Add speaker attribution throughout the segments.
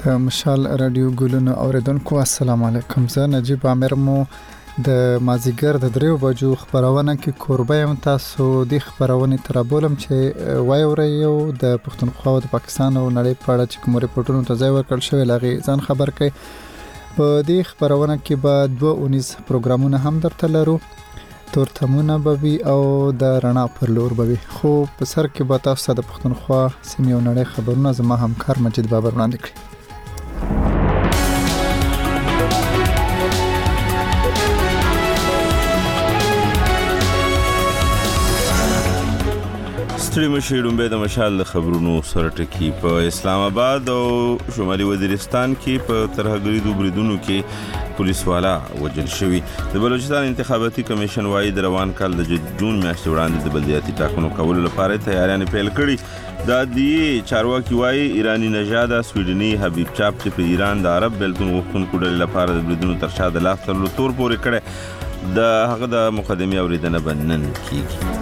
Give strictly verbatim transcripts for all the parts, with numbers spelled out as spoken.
Speaker 1: د مشال رادیو ګلونو اوریدونکو السلام علیکم. زه نجیب عامر مو د مازیګر د دریو بجو خبرونه کې کوربه یم. تاسو د خبرونه ترابولم چې وایوري د پښتونخوا او د پاکستان او نړۍ په اړه چې کوم ریپورتونو ته ځای ورکړل شوی لاغي ځان خبر کړي. په دې خبرونه کې به دوه اونیز پروګرامونه هم درته لرو، تورتمونه به وي او د رڼا پر لور به وي. خو په سر کې به تاسو د پښتونخوا سیمې او نړۍ خبرونه زما همکار مجید بابر وړاندې کړي.
Speaker 2: ستړي مشي ډومبه د مشال د خبرونو سره ټکی. په اسلام آباد او شمالي وزیرستان کې په ترهګریدو بریدونو کې پولیس والا وجل شوی. د بلوچستان انتخاباتي کمیشن وايي د روان کال د جون میاشتې وړاندې د بلدیاتي ټاکنو کولو لپاره تیاریاں پیل کړي. د عدلیې چارواکي وايي ایرانی نژاده سویډني حبیب چاپ چې په ایران د عرب بلتون غوښتونکو ډلې لپاره د بریدونو تر شا د لاس تړلو تور پورې کړي، د هغه د مقدمې اوریدنه به نن کیږي.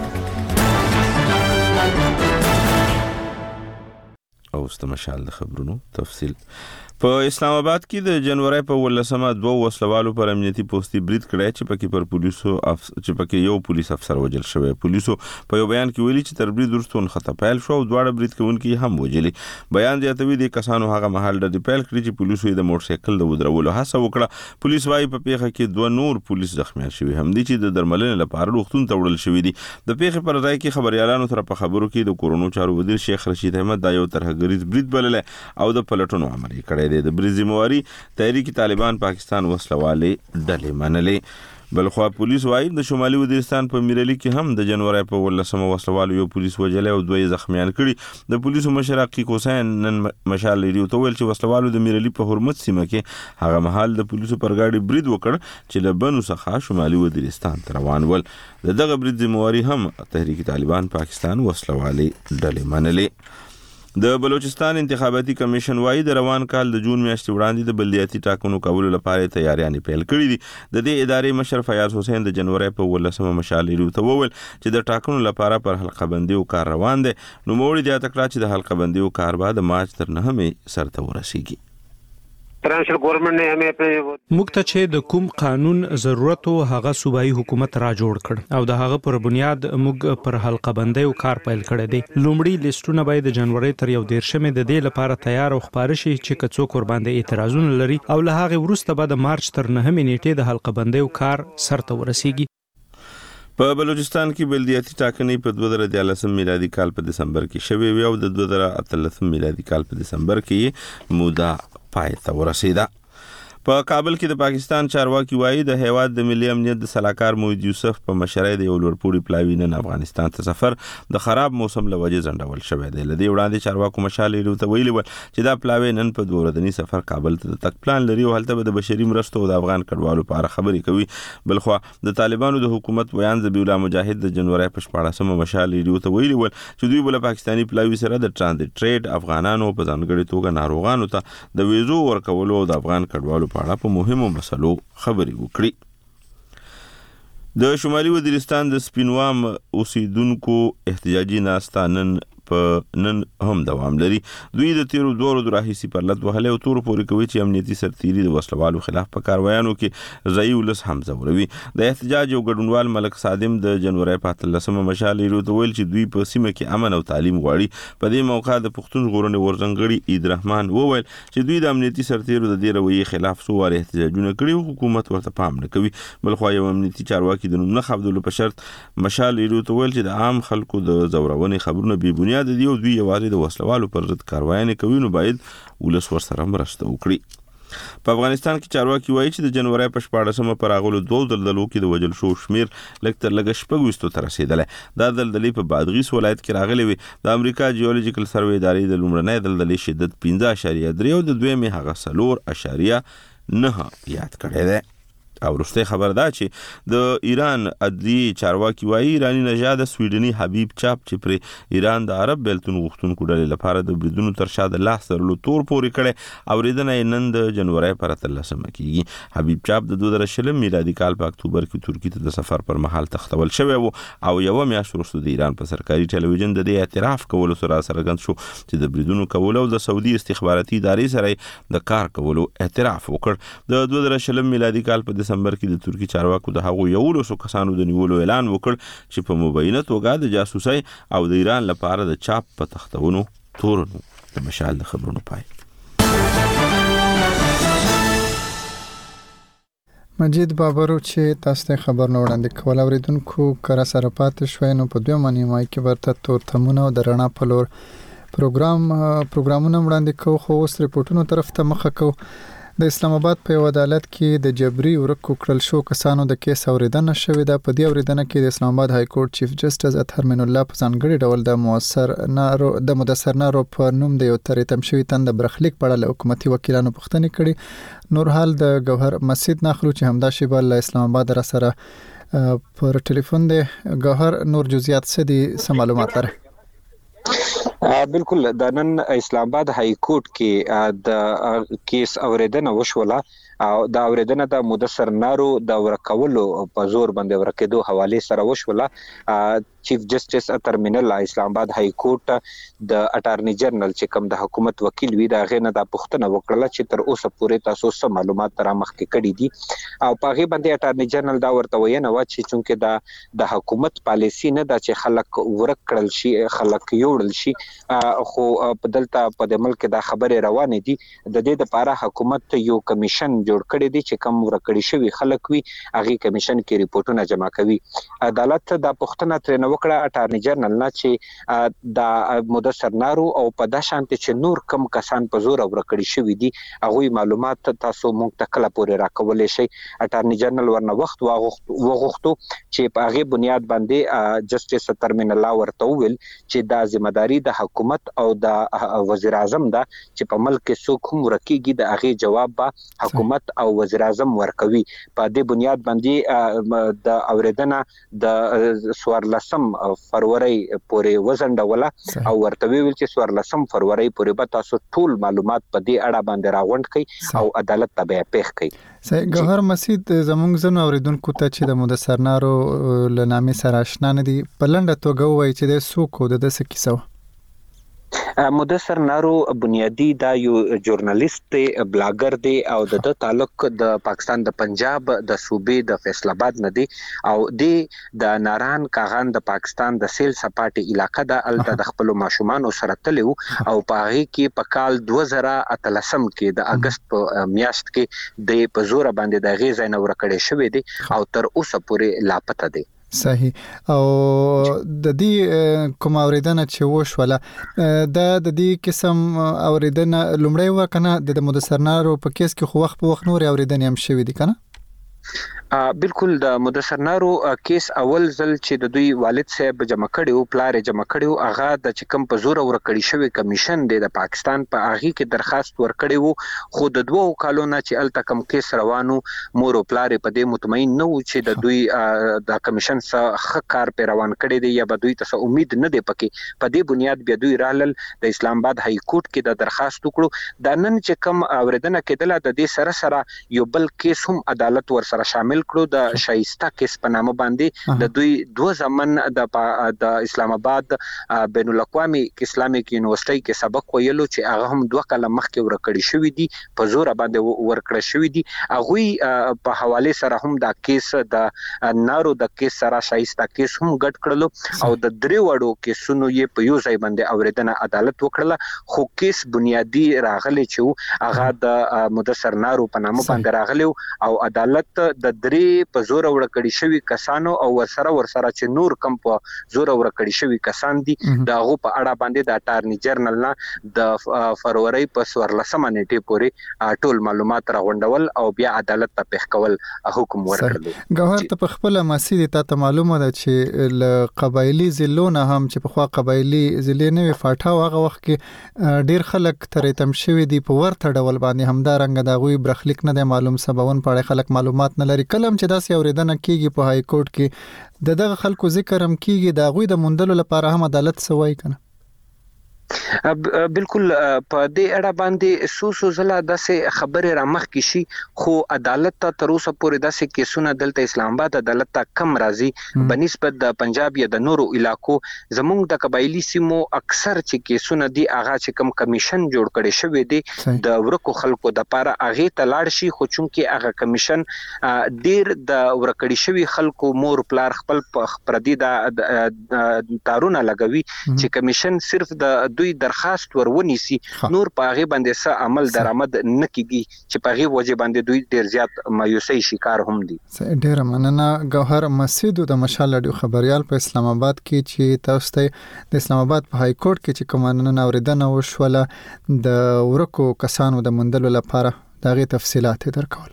Speaker 2: او استمشال د خبرونو تفصیل. په اسلام آباد کې د جنوري په ولسمه دوه وسلوالو پر امنیتي پوسټي برید کړی چې پکې پر پولیسو اف... چې پکې یو پولیس افسر وجل شوی. پولیسو په یو بیان کې ویلي چې تر برید وروسته خطا پیل شو او دواړه برید کوونکي هم وجلي. بیان زیاتوي د کسانو هغه محل د پیل کړی چې پولیسو د موټر سایکل د ودرولو هڅه وکړه. پولیس وايي په پیښه کې دوه نور پولیس زخمیان شوي هم دي چې د درملنې لپاره روغتون ته وړل شوي دي. د پیښې پر ځای کې خبريالانو سره په خبرو کې د کورونو چارو وزیر شیخ رشید احمد دا یو ترهګریز برید بلل او د پلټونو عملي کړی دی. د برید ذمہواری تحریک طالبان پاکستان وسلوالې ډلې منلې. بلخوا پولیس وايي د شمالي وزیرستان په میرلی کې هم د جنوري په ولسمه وسلوالو یو پولیس وجل او دوه زخمیان کړي. د پولیسو مشر حقیق حسین نن مشال لري او ویل چې وسلوالو د میرلی په حرمت سیمه کې هغه محل د پولیسو پر گاډي برید وکړ چې له بنو څخه شمالي وزیرستان ته روان ول. دغه برید ذمہواری هم تحریک طالبان پاکستان وسلوالې ډلې منلې. د بلوچستان انتخاباتي کمیشن وايي د روان کال د جون میاشتې وړاندې د بلدیاتي ټاکنو کولو لپاره تیاریاں پیل کړې دي. د دې ادارې مشر فیاض حسین د جنوري په ولسمه مشال لري ته وویل چې د ټاکنو لپاره پر حلقه بندي او کار روان دي. نو موږ د تکړه چې د حلقه بندي او کار بعد مارچ تر نهمه سرته ورسیږي.
Speaker 3: ترانشل گورنمنٹ نے ہمیں اپنے
Speaker 4: موږ ته چې د کوم قانون ضرورت او هغه صوبایي حکومت را جوړ کړ او د هغه پر بنیاد موږ پر حلقه بندي او کار پیل کړی دی. لومړی لیستونه باید د جنوري تر یو دیرشمه د دې لپاره تیار او خبر شي چې کڅو قر باندې اعتراضونه لري او له هغه وروسته به د مارچ تر نهمه نیټه د حلقه بندي او کار سرته ورسیږي.
Speaker 2: په بلوچستان کې بلدیاتي ټاکنې په دوه زره دیارلسم میلادي کال په دسمبر کې شوې وي او د دوه زره اتلسم میلادي کال په دسمبر کې موده پای ته ورسیده. په کابل کې د پاکستان چارواکي وايي د هیواد د ملي امنیت د سلاکار موحد یوسف په مشرۍ د یو لوړپوړي پلاوی نن افغانستان ته سفر د خراب موسم لوجه ځنډول شوی دی. لدی وړاندې چارواکو مشال لري ته ویلي و چې دا پلاوی نن په دوه ورځنی سفر کابل ته تک پلان لري او هلته د بشري مرستو او د افغان کډوالو لپاره خبرې کوي. بلخوا د طالبانو د حکومت ویان ذبیح الله مجاهد د جنوري په شپاړسمه مشال لري ته ویلي و چې دوی بل پاکستانی پلاوی سره د ترانزیت ټریډ افغانانو په ځانګړي توګه ناروغانو ته د ویزو ورکولو او د افغان کډوالو په اړه په مهمو مسلو خبرې وکړي. د شمالي وزیرستان د سپینوام اوسیدونکو احتجاجي ناستا نن په نن هم دوام لري. دوی د تیرو دوه ورځو راهیسې پر لټ وهلې او تور پورې کوي چې امنیتي سرتیري د وسلوالو خلاف په کاروایانو کې ځایي ولس هم ځوروي. د احتجاج یو ګډونوال ملک صادم د جنوري په اتلسمه مشال لري ته ویل چې دوی په سیمه کې امن او تعلیم غواړي. په دې موقع د پښتون ژغورنې ورځنګړي عید رحمان وویل چې دوی د امنیتي سرتیرو د دې رویې خلاف څو واره احتجاجونه کړي او حکومت ورته پام نه کوي. بلخوا یو امنیتي چارواکي د نوم نه خبرولو په شرط مشال لري ته ویل چې د عام خلکو د زورونې خبرونه بې بنیاد د دیو دوی یوازې د وسلوالو پر ضد کاروایانې کوي نو باید ولس ورسره مرسته وکړي. په افغانستان کې چارواکي وایي چې د جنوري په شپاړسمه پر راغلو دوه دلدلو کې د وجل شو شمیر لږ تر لږه شپږ ویشتو ته رسېدلی. دا دلدلې په بادغیس ولایت کې راغلې وي. د امریکا جیولوجیکل سروې ادارې د لومړنۍ دلدلې شدت پنځه اعشاریه درې او د دویمې هغه څلور اعشاریه نهه یاد کړی دی. او وروستۍ خبر دا چې د ایران عدلی چارواکي وایي ایرانی نژاد سویډني حبیب چاپ چې پر ایران د عرب بیلتون غوښتونکو ډلې لپاره د بریدونو تر شا د لاس درلو تور پورې کړي اورېدنه یې نن د جنوري پر اتلسمه کېږي. حبیب چاپ د دوه زره شلم میلادي کال په اکتوبر کې ترکیې ته د سفر پر مهال تختول شوی و او یوه میاشت وروسته د ایران په سرکاري ټلویزیون د دې اعتراف کولو سره څرګند شو چې د بریدونو کولو او د سعودي استخباراتي ادارې سره د کار کولو اعتراف وکړ. د دوه زره شلم میلادي کال په دسمبر کې د ترکی چارواکو د هغو یولسو کسانو د نیولو اعلان وکړ چې په مبینه توګه د جاسوسۍ او د ایران لپاره د چاپ په تختونو تورنو. د مشال د خبرونو پای.
Speaker 1: مجید بابرو چې تاسو ته خبر نو وړاندې کول اوریدونکو کر سره پاتې شوي نو په دوه معنی مای کې ورته تور تمونه او د رڼا په لور پروګرام پروګرامونه وړاندې کوو خو اوس ریپورتونو طرف ته مخه کوو. د اسلام آباد په عدالت کې د جبري ورکو کړل شو کسانو د کیس اوریدنه شوې ده. په دې اوریدنه کې د اسلام آباد های کورټ چیف جسټس اطهر من الله په ځانګړي ډول د موثر نارو د مدثر نارو په نوم د یو ترې تم شوی تند برخلیک په اړه حکومتي وکیلانو پوښتنه کړې. نور حال د گوهر مسجد ناخلو چې همدا شیبه له اسلام آباد را سره پر ټلیفون دی. گوهر نور جزئیات څه دي څه معلومات لري؟
Speaker 5: بالکل د نن اسلام آباد های کورټ کې د کیس اوریدنه وشوله او د اوریدنه د مدثر نارو د ورکولو په زور باندې ورکېدو حواله سره وشوله. چیف جسټس اطهر من الله اسلام آباد های کورټ د اټارنی جنرال چې کوم د حکومت وکیل وی دا غنه د پښتنه وکړه چې تر اوسه پورې تاسو سم معلومات تر مخ کې کړي دي او په هغه باندې اټارنی جنرال دا ورته وینه و چې چونکه دا د حکومت پالیسی نه دا چې خلک ورک کړل شي خلک یوړل شي خو په دلته په د ملک دا خبره روانه دي. د دې لپاره حکومت یو کمیشن جوړ کړی دی چې کوم ورکړی شوی خلک وي هغه کمیشن کې ریپورتونه جمع کوي. عدالت دا پښتنه تر وکړه اټارنی جنرال نه چې د مدثر نارو او په د شانت چې نور کم کسان په زور ورکړی شوی دي هغه معلومات تاسو مونږ ته کله پورې راکولې شي. اټارنی جنرال ورنه وخت وغوښتو چې په هغه بنیاد باندې جسټس اطهر من الله ورته ویل چې دا ځمېداري د حکومت او د وزیر اعظم دا چې په ملک کې څوک هم ورکیږي د هغه جواب به حکومت او وزیر اعظم ورکوي. په دې بنیاد باندې د اوریدنه د سوارلسم فروری پورې وزنډوله او ورته ویل چې سوارلسم فروری پورې به تاسو ټول معلومات په دې اړه باندې راغونډ کړئ او عدالت ته به پیښ کړئ.
Speaker 1: صحیح. گوهر مسجد زموږ زنو اوریدونکو ته چې د مدثر نارو لنامې سره آشنا نه دي په لنډه توګه وایي چې د سوق او د دسه کیسه
Speaker 5: مدثر نارو بنیادی دا یو ژورنالیست دی بلاګر دی او د تعلق د پاکستان د پنجاب د صوبې د فیصل آباد نه دی او دی د ناران کاغان د پاکستان د سیل سپاټي علاقې د الته د خپل ماشومان سره تلو او په هغه کې په کال دوه زره اتلسم کې د اگست په میاشت کې د پزور باندې د غیزه نور کړي شوې دي او تر اوسه پورې لاپته دي.
Speaker 1: صحیح. او د دې کوم اوریدنه چې وشوله د د دې قسم اوریدنه لومړی وکنه د مدثر نارو په کیس کې خو وخت په وخت نور اوریدنه هم شوې دي کنه؟
Speaker 5: بالکل د مدثر نارو کیس اول ځل چې د دوی والد صاحب جمع کړي او پلار جمع کړي او هغه د چکم په زور ور کړی شوی کمیشن دی د پاکستان په هغه کې درخواست ور کړی وو خو د دوه کالو نه چې الته کم کیس روانو مور او پلار په دې مطمئن نه و چې د دوی د کمیشن څخه کار په روان کړي دی یا به دوی ته امید نه دی پکې په دې بنیاد بیا دوی رالل د اسلام آباد های کورټ کې د درخواست وکړو د نن چې کم اوریدنه کېدله د دې سره سره یو بل کیس هم عدالت ور سره شامل کړو د شایسته کیس په نامه باندې د دوی دوه زمن د د اسلام آباد بین الاقوامي اسلامیک یونیورسيټي کې سبق ویلو چې هغه هم دوه کاله مخکې ورکړی شوی دی په زور باندې ورکړی شوی دی هغه په حواله سره هم د کیس د نارو د کیس سره شایسته کیس هم ګډ کړلو او د درې وړو کیسونو یې په یو ځای باندې اوریدنه عدالت وکړه خو کیس بنیادی راغلی چې هغه د مدثر نارو په نامه باندې راغلی او عدالت د درې په زور وړ کړي شوی کسانو او ورسره ورسره چې نور کم په زور وړ کړي شوی کسان دي داغه په اړه باندې د اټارنی جنرال نه د فروری په څوارلسمه نیټه پورې ټول معلومات راغونډول او بیا عدالت ته پیښ کول حکم ورکړل.
Speaker 1: ګوهر ته په خپل مسیدي ته معلومه ده چې ل قبایلی زلونه هم چې په خوا قبایلی زلې نه فاټا هغه وخت کې ډیر خلک ترې تم شوی دي په ورته ډول باندې همدارنګ دا غوي برخلیک نه دی معلوم سباون په خلک معلومات نه لري کلم چې داسې اوریدنه کیږي په های کورټ کې د دغه خلکو ذکر هم کیږي دا غوي د مندلو لپاره هم عدالت سوای کنه.
Speaker 5: بالکل په دې اړه باندې سوسو زلا داسې خبره را مخ کی شي خو عدالت ته تر اوسه پورې داسې کیسونه دلته اسلام آباد عدالت ته کم راځي بنسبت د پنجاب یا د نورو علاقو زموږ د قبایلی سیمو اکثر چې کیسونه دي هغه چې کم کمیشن جوړ کړي شوی دی د ورکو خلکو د لپاره هغه ته لاړ شي خو چونکه هغه کمیشن ډیر د ورکړي شوی خلکو مور پلار خپل پردي د تارونه لګوي چې کمیشن صرف د دوی درخواست ورونیسي نور پاغه باندې څه عمل درآمد نکېږي چې پاغه وجه باندې دوی ډیر زیات مایوسي شکار هم دي.
Speaker 1: ډیر مننه ګوهر مسعود د مشال رادیو خبريال په اسلام آباد کې چې تاسو ته د اسلام آباد په های کورټ کې چې کومانه اوریدنه وشوله د ورکو کسانو د مندلو لپاره دغه تفصيلات درکول.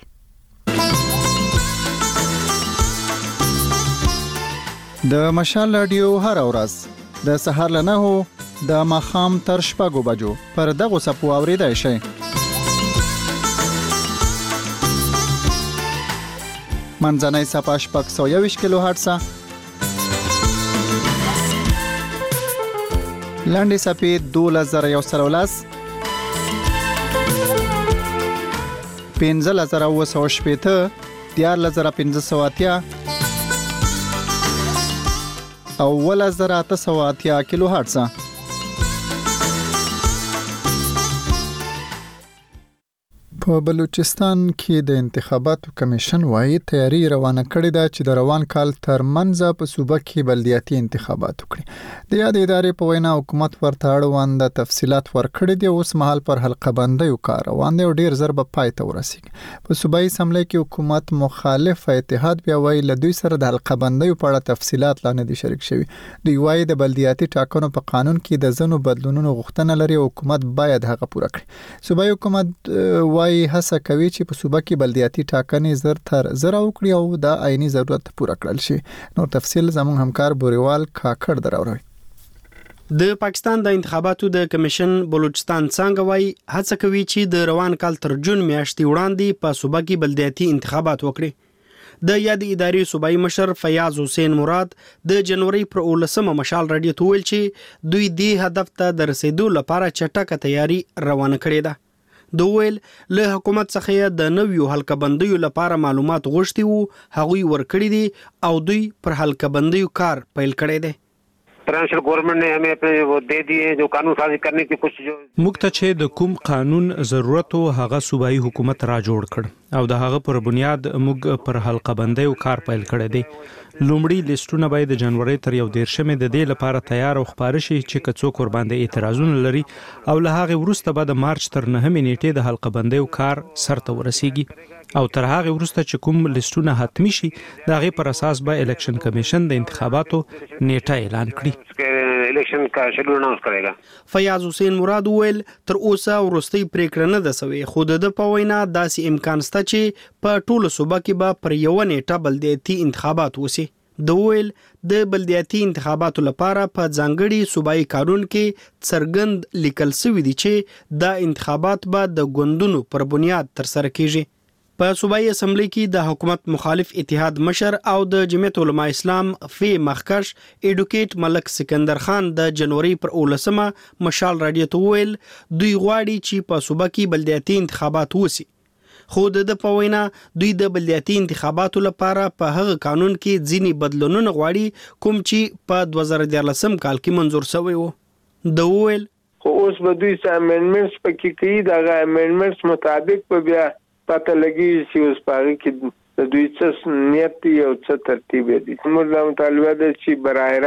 Speaker 1: د مشال رادیو هر ورځ د سهار له نهو د ماخام تر شپږو بجو پر دغه سپو اوریدای شي. منځنۍ صفه شپږ سوه یوویشت کیلو هرتز لاندې صفې دولس زره یو سل او لس پنځلس زره اوه سوه شپېته دیارلس زره پنځه سوه اتیا او اوولس زره اته سوه اتیا کیلو هرتز. په بلوچستان کې د انتخاباتو کمیشن وايي تیاری روانه کړې ده چې د روان کال تر منځ په صوبه کې بلدیاتي انتخابات وکړي. د یاد ادارې په وینا حکومت ورته اړوند تفصيلات ورکړي دي اوس مهال پر حلقه بندیو کار روان دی او ډیر زر به پای ته ورسیږي. په صوبایي اسمبلی کې حکومت مخالف اتحاد بیا وایي له دوی سره د حلقه بندیو په اړه تفصيلات لا نه دي شریک شوي. دوی وایي د بلدیاتي ټاکنو په قانون کې د ځینو بدلونونو غوښتنه لري او حکومت باید هغه پوره کړي. صوبایي حکومت وایي هڅه کوي چې په صوبه کې بلدیاتي ټاکنې زر تر زر وکړي او د عیني ضرورت پوره کړل شي. نور تفصیل زموږ همکار بوریوال کاکړ دراوړي.
Speaker 6: د پاکستان د انتخاباتو د کمیشن بلوچستان څنګه وایي هڅه کوي چې د روان کال تر جون میاشتې وړاندې په صوبه کې بلدیاتي انتخابات وکړي. د یاد ادارې صوبایي مشر فیاض حسین مراد د جنوري پر اولسمه مشال رادیو ته ویل چې دوی دې هدف ته د رسیدو لپاره چټکه تیاری روانه کړې ده. د ویل له حکومت څخه د نویو حلقه بندیو لپاره معلومات غوښتي وو هغوی ورکړي دي او دوی پر حلقه بندیو کار پیل کړی دی.
Speaker 3: Transfer government ने हमें अपने वो दे दिए जो कानून साजी करने की कुछ जो
Speaker 4: موږ ته چې د کوم قانون ضرورت او هغه صوبایي حکومت را جوړ کړ او د هغه پر بنیاد موږ پر حلقه بندیو کار پیل کړی دی. لومړی لیستونه باید د جنوري تر یو دیرشمه د دې لپاره تیار او خبر شي چې کڅوک ور باندې اعتراضونه لري او له هغه وروسته به د مارچ تر نهمه نیټې د حلقه بندیو کار سرته ورسیږي او تر هغه وروسته چې کوم لیستونه حتمی شي د هغه پر اساس به الیکشن کمیشن د انتخاباتو نیټه اعلان کړي.
Speaker 3: الیکشن کا شیډول اناونس کړي.
Speaker 6: فیاض حسین مراد ویل تر اوسه ورستي پریکړه نه ده سوي خو د په وینا داسې امکان شته چې په ټولو صوبه کې به پر یو نیټه بلدیاتي انتخابات وسی. د ویل د بلدیاتي انتخاباتو لپاره په ځانګړي صوبایي قانون کې څرګند لیکل شوی دی چې دا انتخابات به د ګوندونو پر بنیاد تر سره کیږي. په صوبایي اسمبلی کې د حکومت مخالف اتحاد مشر او د جمعیت علماء اسلام فی مخکش ایډوکیټ ملک سکندر خان د جنوري پر اولسمه مشال رادیو ته ویل دوی غواړي چې په صوبه کې بلدیاتي انتخابات وسی. خو د په وینا دوی د بلدیاتي انتخاباتو لپاره په هغه قانون کې ځینی بدلونونه غواړي کوم چې په دوه زره دیارلسم کال کې منظور شوی وو. د ویل
Speaker 7: خو اوس به دوی سم امندمنټس پکې کوي دا امندمنټس مطابق په بیا پته لګي چې اوس پاره کې د دوی څه نیت او څه ترتیب دي. موږ د مطالبه ده چې برای راست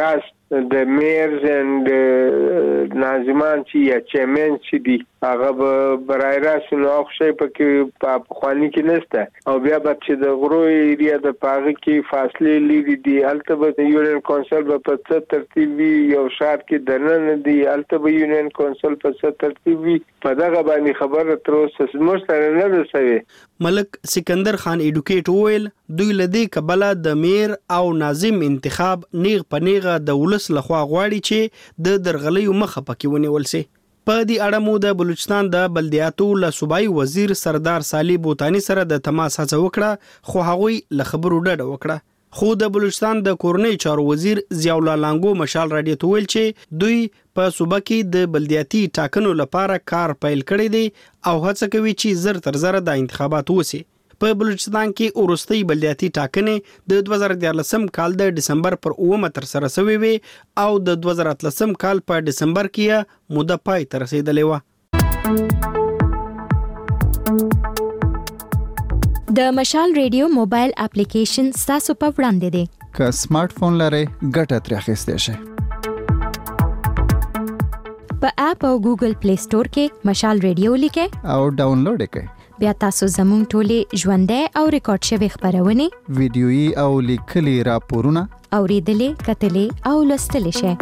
Speaker 7: د میرز اند ناظمان چې یا چیرمن چې دي هغه به برای راست نو خو پکې په خواني کې نشته او بیا به چې د غرو ایریا د پاغه کې فاصله لري دي الته به یونین کونسل په څه ترتیب وي یو شار کې دنن دي الته به یونین کونسل په څه ترتیب وي په دغه باندې خبره تر اوسه زموږ سره نه ده سوي.
Speaker 6: ملک سکندر خان ایډوکیټ وویل دوی لدې کبله د میر او ناظم انتخاب نیغ په نیغه د ولس لخوا غواړي چې د درغلیو مخه پکې ونیول سي. په دې اړه مو د بلوچستان د بلدیاتو له صوبایي وزیر سردار سالی بوتانی سره د تماس هڅه وکړه خو هغوی له خبرو ډډه وکړه. خو د بلوچستان د کورنۍ چارو وزیر ضیاء الله لانګو مشال راډیو ته ویل چې دوی په صوبه کې د بلدیاتي ټاکنو لپاره کار پیل کړی دی او هڅه کوي چې زر تر زر د انتخابات وسی. په بلوچستان کې اورستي بلدیاتي ټاکنې د دوه زره دیارلسم کال د دسمبر پر اومه تر سره شوې وي او د دوه زره اتلسم کال په دسمبر کې موده پای ته رسیدلې و.
Speaker 8: د مشال ریډیو موبایل اپلیکیشن ستاسو په وړاندې دی.
Speaker 1: که سمارټ فون لرئ ګټه ترې اخیستی شئ.
Speaker 8: په اپ او ګوګل پلی سٹور کې مشال ریډیو لیکئ
Speaker 1: او ډاونلوډ یې کړئ.
Speaker 8: بیا تاسو زموږ ټولې ژوندۍ او ریکارډ شوي خبرونه
Speaker 1: ویډیويي او لیکلي راپورونه
Speaker 8: اوریدلې کتلې او لوستلې شئ.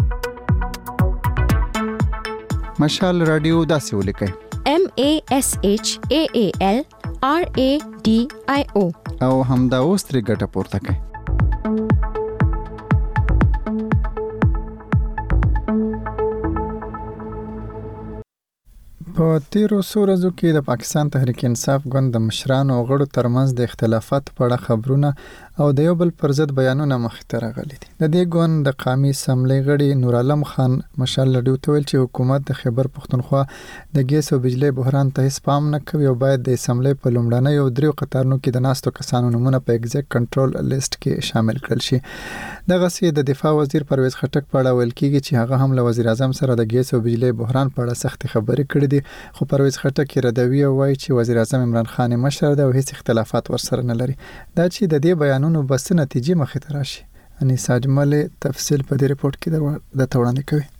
Speaker 1: مشال رادیو داسې ولیکئ
Speaker 8: M A S H A A L R A D I O
Speaker 1: او همدا اوس ترې ګټه پورته کړئ. په تیرو څو ورځو کې د پاکستان تحریک انصاف ګوند د مشرانو او غړو ترمنځ د اختلافات په اړه خبرونه او د یو بل پر ضد بیانونه مخې ته راغلي دي. د دې ګوند د قومي اسمبلی غړي نور عالم خان مشال رادیو ته ویل چې حکومت د خیبر پختونخوا د ګیس او بجلی بحران ته هیڅ پام نه کوي او باید د اسمبلی په لومړنۍ او دریو قطارونو کې د ناستو کسانو نومونه په ایگزیک کنټرول لیست کې شامل کړل شي. دغه سي د دفاع وزیر پرویز خټک په اړه ویل کیږي چې هغه هم له وزیر اعظم سره د ګیس او بجلی بحران په اړه سخت خبرې کړې دي خو پرویز خټک ردوی او وایي چې وزیر اعظم عمران خان مشر دی او هیڅ اختلافات ورسره نه لري. دا چې د دې بیانونو بس نتیجې مخې ته راشي. انیس اجمل تفصیل په دې رپورت کې د توړاندې کوي.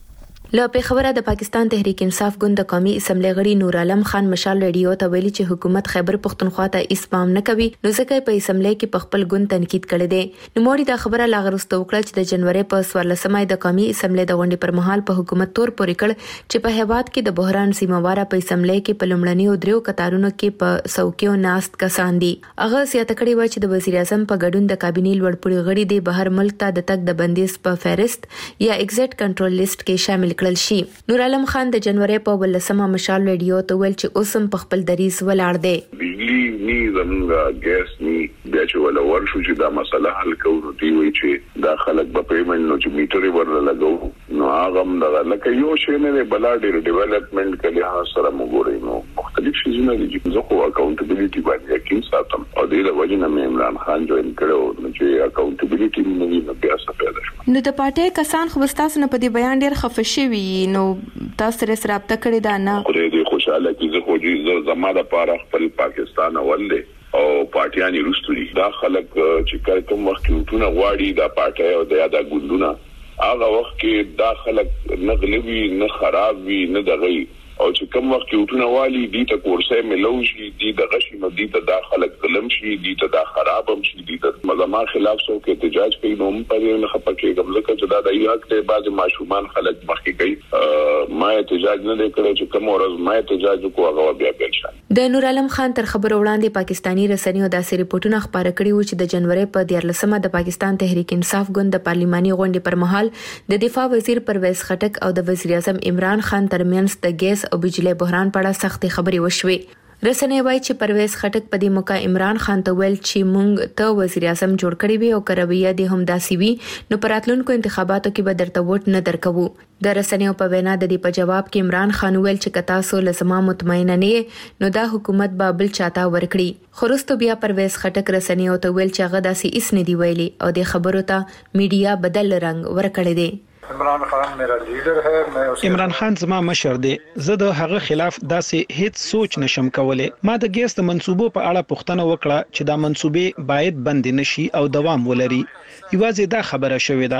Speaker 9: له پیښوره د پاکستان تحریک انصاف ګوند د قومي اسمبلی غړي نور عالم خان مشال ریډیو ته ویلي چې حکومت خیبر پختونخوا ته اسپام نه کوي نو ځکه په اسمبلی کې په خپل ګوند تنقید کړي دي. نو موري دا خبره لاغرسته وکړه چې د جنوري په څوارلسمه د قومي اسمبلی د غونډې پر مهال په حکومت تور پورې کړ چې په هیواد کې د بحران سیمواره په اسمبلی کې په لومړنیو دریو قطارونو کې په څوکیو ناست کسان دي. هغه سیاته کړي و چې د وزیر اعظم په ګډون د کابینې لوړپوړي غړي د بهر ملک ته د تګ د بندیز په فهرست یا ایگزیکټ کنټرول لیست کې شامل کړل شي. نور عالم خان د جنوري په ولسمه مشال ریډیو ته ویل چې اوسم په خپل دریز ولاړ دی.
Speaker 10: بجلی نی زمونږ ګیس نی بیا چې ولا ورشو چې دا مسله حل کوو دی وی چې دا خلک په پیمنټ نو چې میټر ورل لګو نو هغه هم دا لکه یو شی نه بلا ډیر ډیولپمنٹ کله ها سره موږ نو مختلف شیزونه دي چې زه خو اکاونټیبিলিټي باندې یقین ساتم او د دې وجه نه عمران خان جوین کړو نو چې اکاونټیبিলিټي نه وي نو بیا څه پیدا شو.
Speaker 9: نو د پارټي کسان خو تاسو نه په دې بیان ډیر خفه شوي نو تاسو سره رابطه کړې ده نه
Speaker 10: خو دې خوشاله کیږي خو دې زماده لپاره خپل پاکستان اول او پارټیانی رستوري دا خلک چې کوم وخت ټونه غواړي دا پارټي او د یاده ګوندونه هغه وخت کې دا خلک نه غلوي نه خراب وي نه دغه او چې کوم وخت ټونه والی دي ته کورسه ملوشي دي د غشي نو دي ته دا خلک ظلم شي دي ته دا خراب هم شي دي ته مزما خلاف سو کې احتجاج کوي نو په دې نه خپکه کوم ځکه چې دا د یاد ته بعض ماشومان خلک مخکې کوي ما احتجاج نه کړی چې کوم ورځ ما احتجاج کوو هغه بیا بل شي.
Speaker 9: د نور عالم خان تر خبر وړاندې پاکستانی رسنیو داسې ریپورتونه خبره کړي و چې د جنوري په دیارلسمه د پاکستان تحریک انصاف ګوند د پارلیماني غونډې پر مهال د دفاع وزیر پرویز خټک او د وزیر اعظم عمران خان ترمنځ د ګیس او بجلی بحران په اړه سختي خبرې وشوې. رسنۍ وایي چې پرویز خټک په دې موقع عمران خان ته ویل چې مونږ ته وزیر اعظم جوړ کړی وي او کرویه دې هم داسي وي نو پراتلونکو انتخاباتو کې به درته ووټ نه درکوو. د رسنیو په وینا د دې په جواب کې عمران خان ویل چې کتا سو لزما مطمئنه نه نو دا حکومت به بل چاته ورکړي. خورستو بیا پرویز خټک رسنیو ته ویل چې هغه داسي اس نه دی ویلي او د خبرو ته میډیا بدل رنگ ورکړی دی.
Speaker 11: عمران خان میرا لیډر ہے میں
Speaker 4: عمران خان زما مشر دی زه د هغه خلاف داسې هیڅ سوچ نشم کولای. ما د ګیس د منسوبو په اړه پوښتنه وکړه چې دا منسوبې باید بند نشي او دوام ولري. یوازې دا خبره شوې ده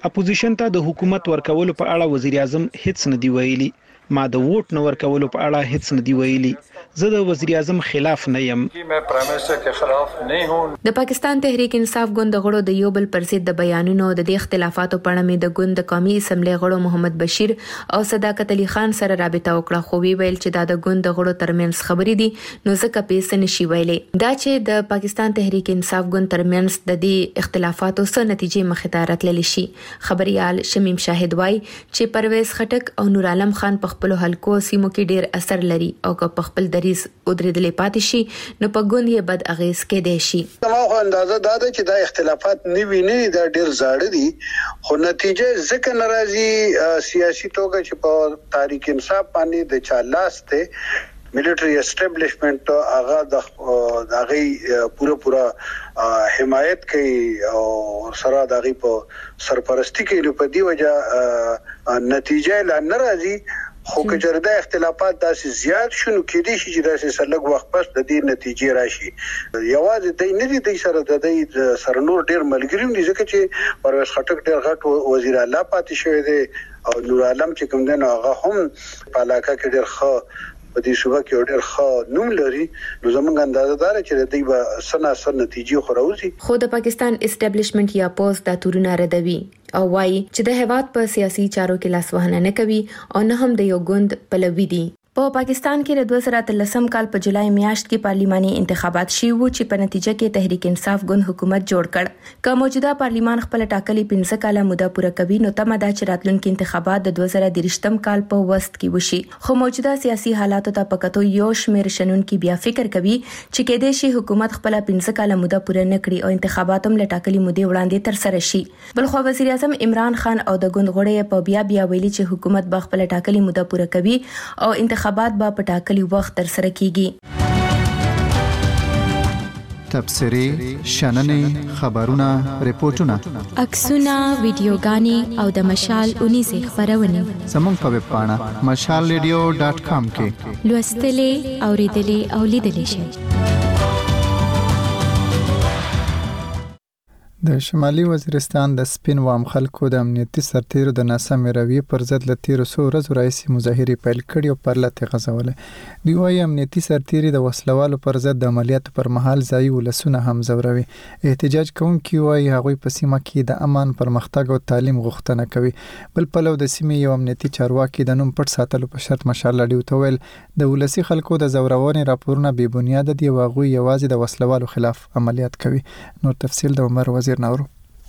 Speaker 12: اپوزیشن ته د حکومت ورکولو په اړه وزیر اعظم هیڅ نه دی ویلي. ما د ووټ نه ورکولو په اړه هیڅ نه دی ویلي. زه د وزیر اعظم خلاف نه یم.
Speaker 9: د پاکستان تحریک انصاف ګوند غړو د یو بل پر ضد د بیانونو د اختلافاتو په اړه د ګوند د قومي اسمبلی غړو محمد بشیر او صداقت علي خان سره رابطه وکړه، خو وی ویل چې دا د ګوند د غړو ترمنځ خبرې دي، نو ځکه پیسې نشي ویلې. دا چې د پاکستان تحریک انصاف ګوند ترمنځ د دې اختلافاتو سره نتیجې مخې ته راتللی شي. خبريال شمیم شاهد وای چې پرویز خټک او نور عالم خان په خپل حلقو سیمو کې ډیر اثر لري او که په خپل دریز ودرېدلې پاتې شي نو په ګوند یې بد اغیز کې دی شي.
Speaker 13: ما خو اندازه دا ده چې دا اختلافات نیوي نه دا ډیر زاړه دي، خو نتیجه ځکه ناراضي سیاسي توګه چې په تحریک انصاف باندې د چا لاس ته ملټری اسټابلیشمنت هغه د هغه پوره پوره حمایت کوي او سره د هغه په سرپرستی کوي، نو په دی وجه نتیجه لا ناراضي. خو کجره د اختلافات داسې زیات شنو کېدي چې داسې سلګ وخت پس د دې نتیجې راشي. یوازې د نه دي د سره د دې سره نور ډیر ملګری دي، ځکه چې پرویز خټک ډیر غټ وزیر اعلی پاتې شوی دی او نور عالم چې کوم دی نو هغه هم په علاقه کې ډیر ښه په دې صوبه کې ډېر ښه نوم لري. نو زموږ اندازه دا چې دوی به سنا سن نتیجې خروزي.
Speaker 9: خو د پاکستان اسټابلیشمنت یا پوز د تورونه ردوي او وايي چې د هیواد په سیاسي چارو کې لاس وهنه نه کوي او نه هم د یو ګوند پلوي دي. په پاکستان کې د دوه زره اتلسم کال په جولای میاشت کې پارلیماني انتخابات شوي وو چې په نتیجه کې تحریک انصاف ګوند حکومت جوړ کړ. که موجوده پارلیمان خپل ټاکلي پنځه کاله موده پوره کوي نو تمه ده چې راتلونکي انتخابات د دوه زره دېرشم کال په وست کې وشي. خو موجوده سیاسي حالاتو ته په کتو یو شمېر شنونکي بیا فکر کوي چې کېدای شي حکومت خپل پنځه کاله موده پوره نه کړي او انتخابات هم له ټاکلي مودې وړاندې ترسره شي. بلخو وزیر اعظم عمران خان او د ګوند غړي په بیا بیا ویلي چې حکومت به خپل ټاکلي موده پوره کوي او انتخابات به په کلی وخت تر سره کیږي.
Speaker 1: تبصري، شننې، خبرونه، ریپورتونه،
Speaker 8: عکسونه، ویډیوګانې او د مشال اونیزه خبرونه
Speaker 1: زموږ په ویب پاڼه مشال ریډیو ډاټ کام کې
Speaker 8: لوستلې، اوریدلې او لیدلې شئ.
Speaker 1: د شمالي وزیرستان د سپین وام خلکو د امنیتي سرتیرو د ناسمې رویې پر ضد له تیرو څو ورځو راهیسې مظاهرې پیل کړي او پر لته غځولې. دوی وايي امنیتي سرتیري د وسلوالو پر ضد د عملیاتو پر مهال ځایي ولسونه هم ځوروي. احتجاج کوونکي وايي هغوی په سیمه کې د امن، پرمختګ او تعلیم غوښتنه کوي. بل پلو د سیمې یو امنیتي چارواکي د نوم پټ ساتلو په شرط مشال راډیو ته ویل د ولسي خلکو د ځورونې راپورونه بې بنیاده دي او هغوی یوازې د وسلوالو خلاف عملیات کوي. نور تفصیل د عمر وزیر نورو.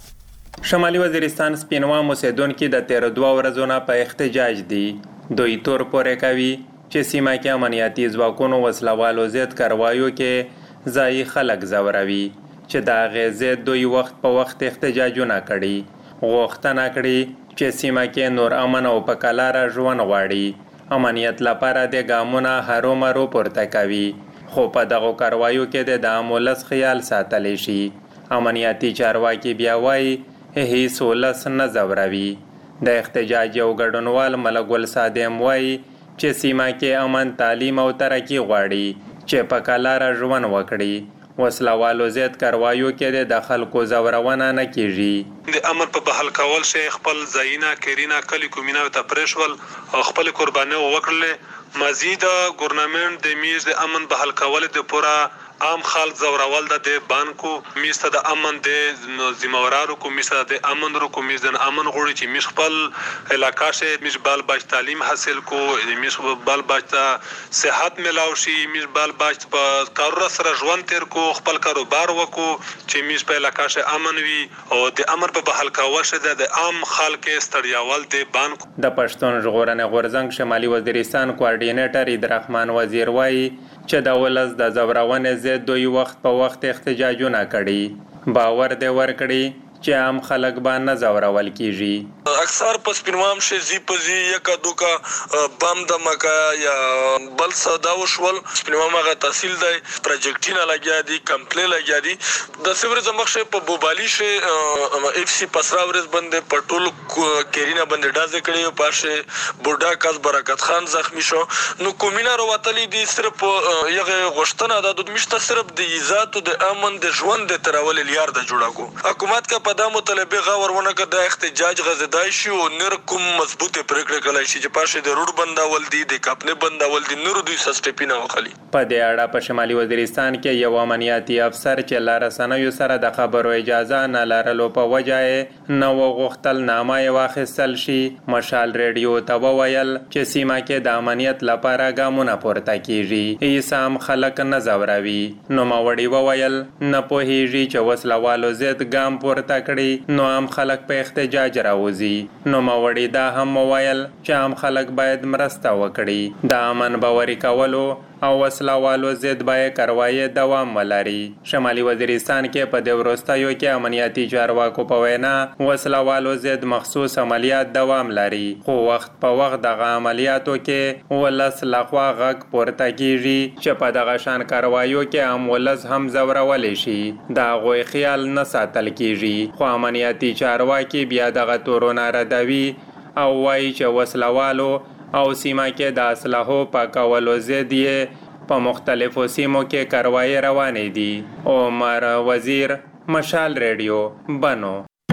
Speaker 14: شمالي وزیرستان سپینوام اوسیدونکو د تیر دوه ورځو نه په احتجاج دي. دوی تور پورې کوي چې سیمه کې امنیتي ځواکونو وسلوالو ضد کاروایو کې ځایي خلک ځوروي چې دا غزه دوی وخت په وخت احتجاجونه کړي. غوښتنه کړي چې سیمه کې نور امن او په کلاره ژوند غواړي. امنیت لپاره د ګامونه هرو مرو پورته کوي، خو په دغه کاروایو کې د عام ولس خیال ساتلی شي. امنیتي چارواکي بیا وایي هیڅ ولس نه ځوروي. د احتجاج یو ګډونوال ملک ګل صادم وایي چې سیمه کې امن، تعلیم او ترقي غواړي چې په کلاره ژوند وکړي. وسلوالو ضد کاروایو کې د خلکو ځورونه نه کیږي.
Speaker 15: د امن په بحال کول شي خپل ځایونه کرینا کلی کومینه ته پرېښول او خپل قرباني وکړل. مزید ګورنمنت د میز د امن بحال کول د پورا عام خلک زورول د بانکو میسته د امن د ذمہوارو کو میسته د امن رو کو میز د امن غوړي چې میش خپل علاقہ شه میش بال باج تعلیم حاصل کو میش بال باج ته صحت ملاو شي، میش بال باج په کارو سره ژوند تیر کو، خپل کاروبار وکړو چې میش په علاقہ شه امن وي او د امن په بحال کول شه د عام خلک استړیاول د بانکو.
Speaker 14: د پښتون ژغورنې غورځنګ شمالي وزیرستان کوارډینیټر عبدالرحمن وزیر وایي چې د ولس د ځورونې ضد دوی وخت په وخت احتجاجونه کړي. باور دی ورکړي چې عام خلک به نه ځورول کیږي.
Speaker 16: اکثر په سپینوام شي زی پزی یکا دوکا بم دمکا یا بل صدا وشول. سپینوام هغه تحصیل دی پروجیکټینه لګیا دي، کمپلی لګیا دي. د سیور زمخ شي په بوبالي شي اف سی پسرا ورځ باندې پټول کیرینا باندې ډازه کړي، پاشه بوډا کاس برکت خان زخمی شو. نو کومینا وروتلی دي صرف یغه غشتنه د مشته صرف د عزت او د امن د ژوند د ترول لیار د جوړاګو. حکومت کا دا مطالبه غوړونه کړه د احتجاج غزدای شي او نر کوم مضبوطه پریکړه کولای شي چې پاشه د روډ بندول دي د کپنه بندول دي نور دوی سسټپینه وخلي.
Speaker 14: په دې اړه په شمالي وزیرستان کې یو امنیتي افسر چې لار رسنیو سره د خبرو اجازه نه لرلو په وجه نو غوښتل نامه واخیستل شي. مشال ریډیو ته وویل چې سیمه کې د امنیت لپاره ګامونه پورته کیږي. ایسام خلک نه زوروي. نو ماوړي وویل نه پوهیږي چې وسلوالو زید ګام پورته کړي نو عام خلک په احتجاج راوځي. نو ماوړي دا هم وویل چې عام خلک باید مرسته وکړي. د امن باوري کولو او وسلوالو ضد باید کاروایی دوام ولري. شمالي وزیرستان کې په د وروستیو کې امنیتي چارواکو په وینا وسلوالو ضد مخصوص عملیات دوام لري، خو وخت په وخت دغه عملیاتو کې ولس لخوا غږ پورته کیږي چې په دغه شان کاروایو کې هم ولس هم زورولی شي. د هغوی خیال نه ساتل کیږي، خو امنیتي چارواکي بیا دغه تورونه ردوي او وایي چې وسلوالو او سیمه کې د اسلحو پاکولو ضد یې په مختلفو سیمو کې کاروایی روانې دي. عمر وزیر، مشال ریډیو، بنو.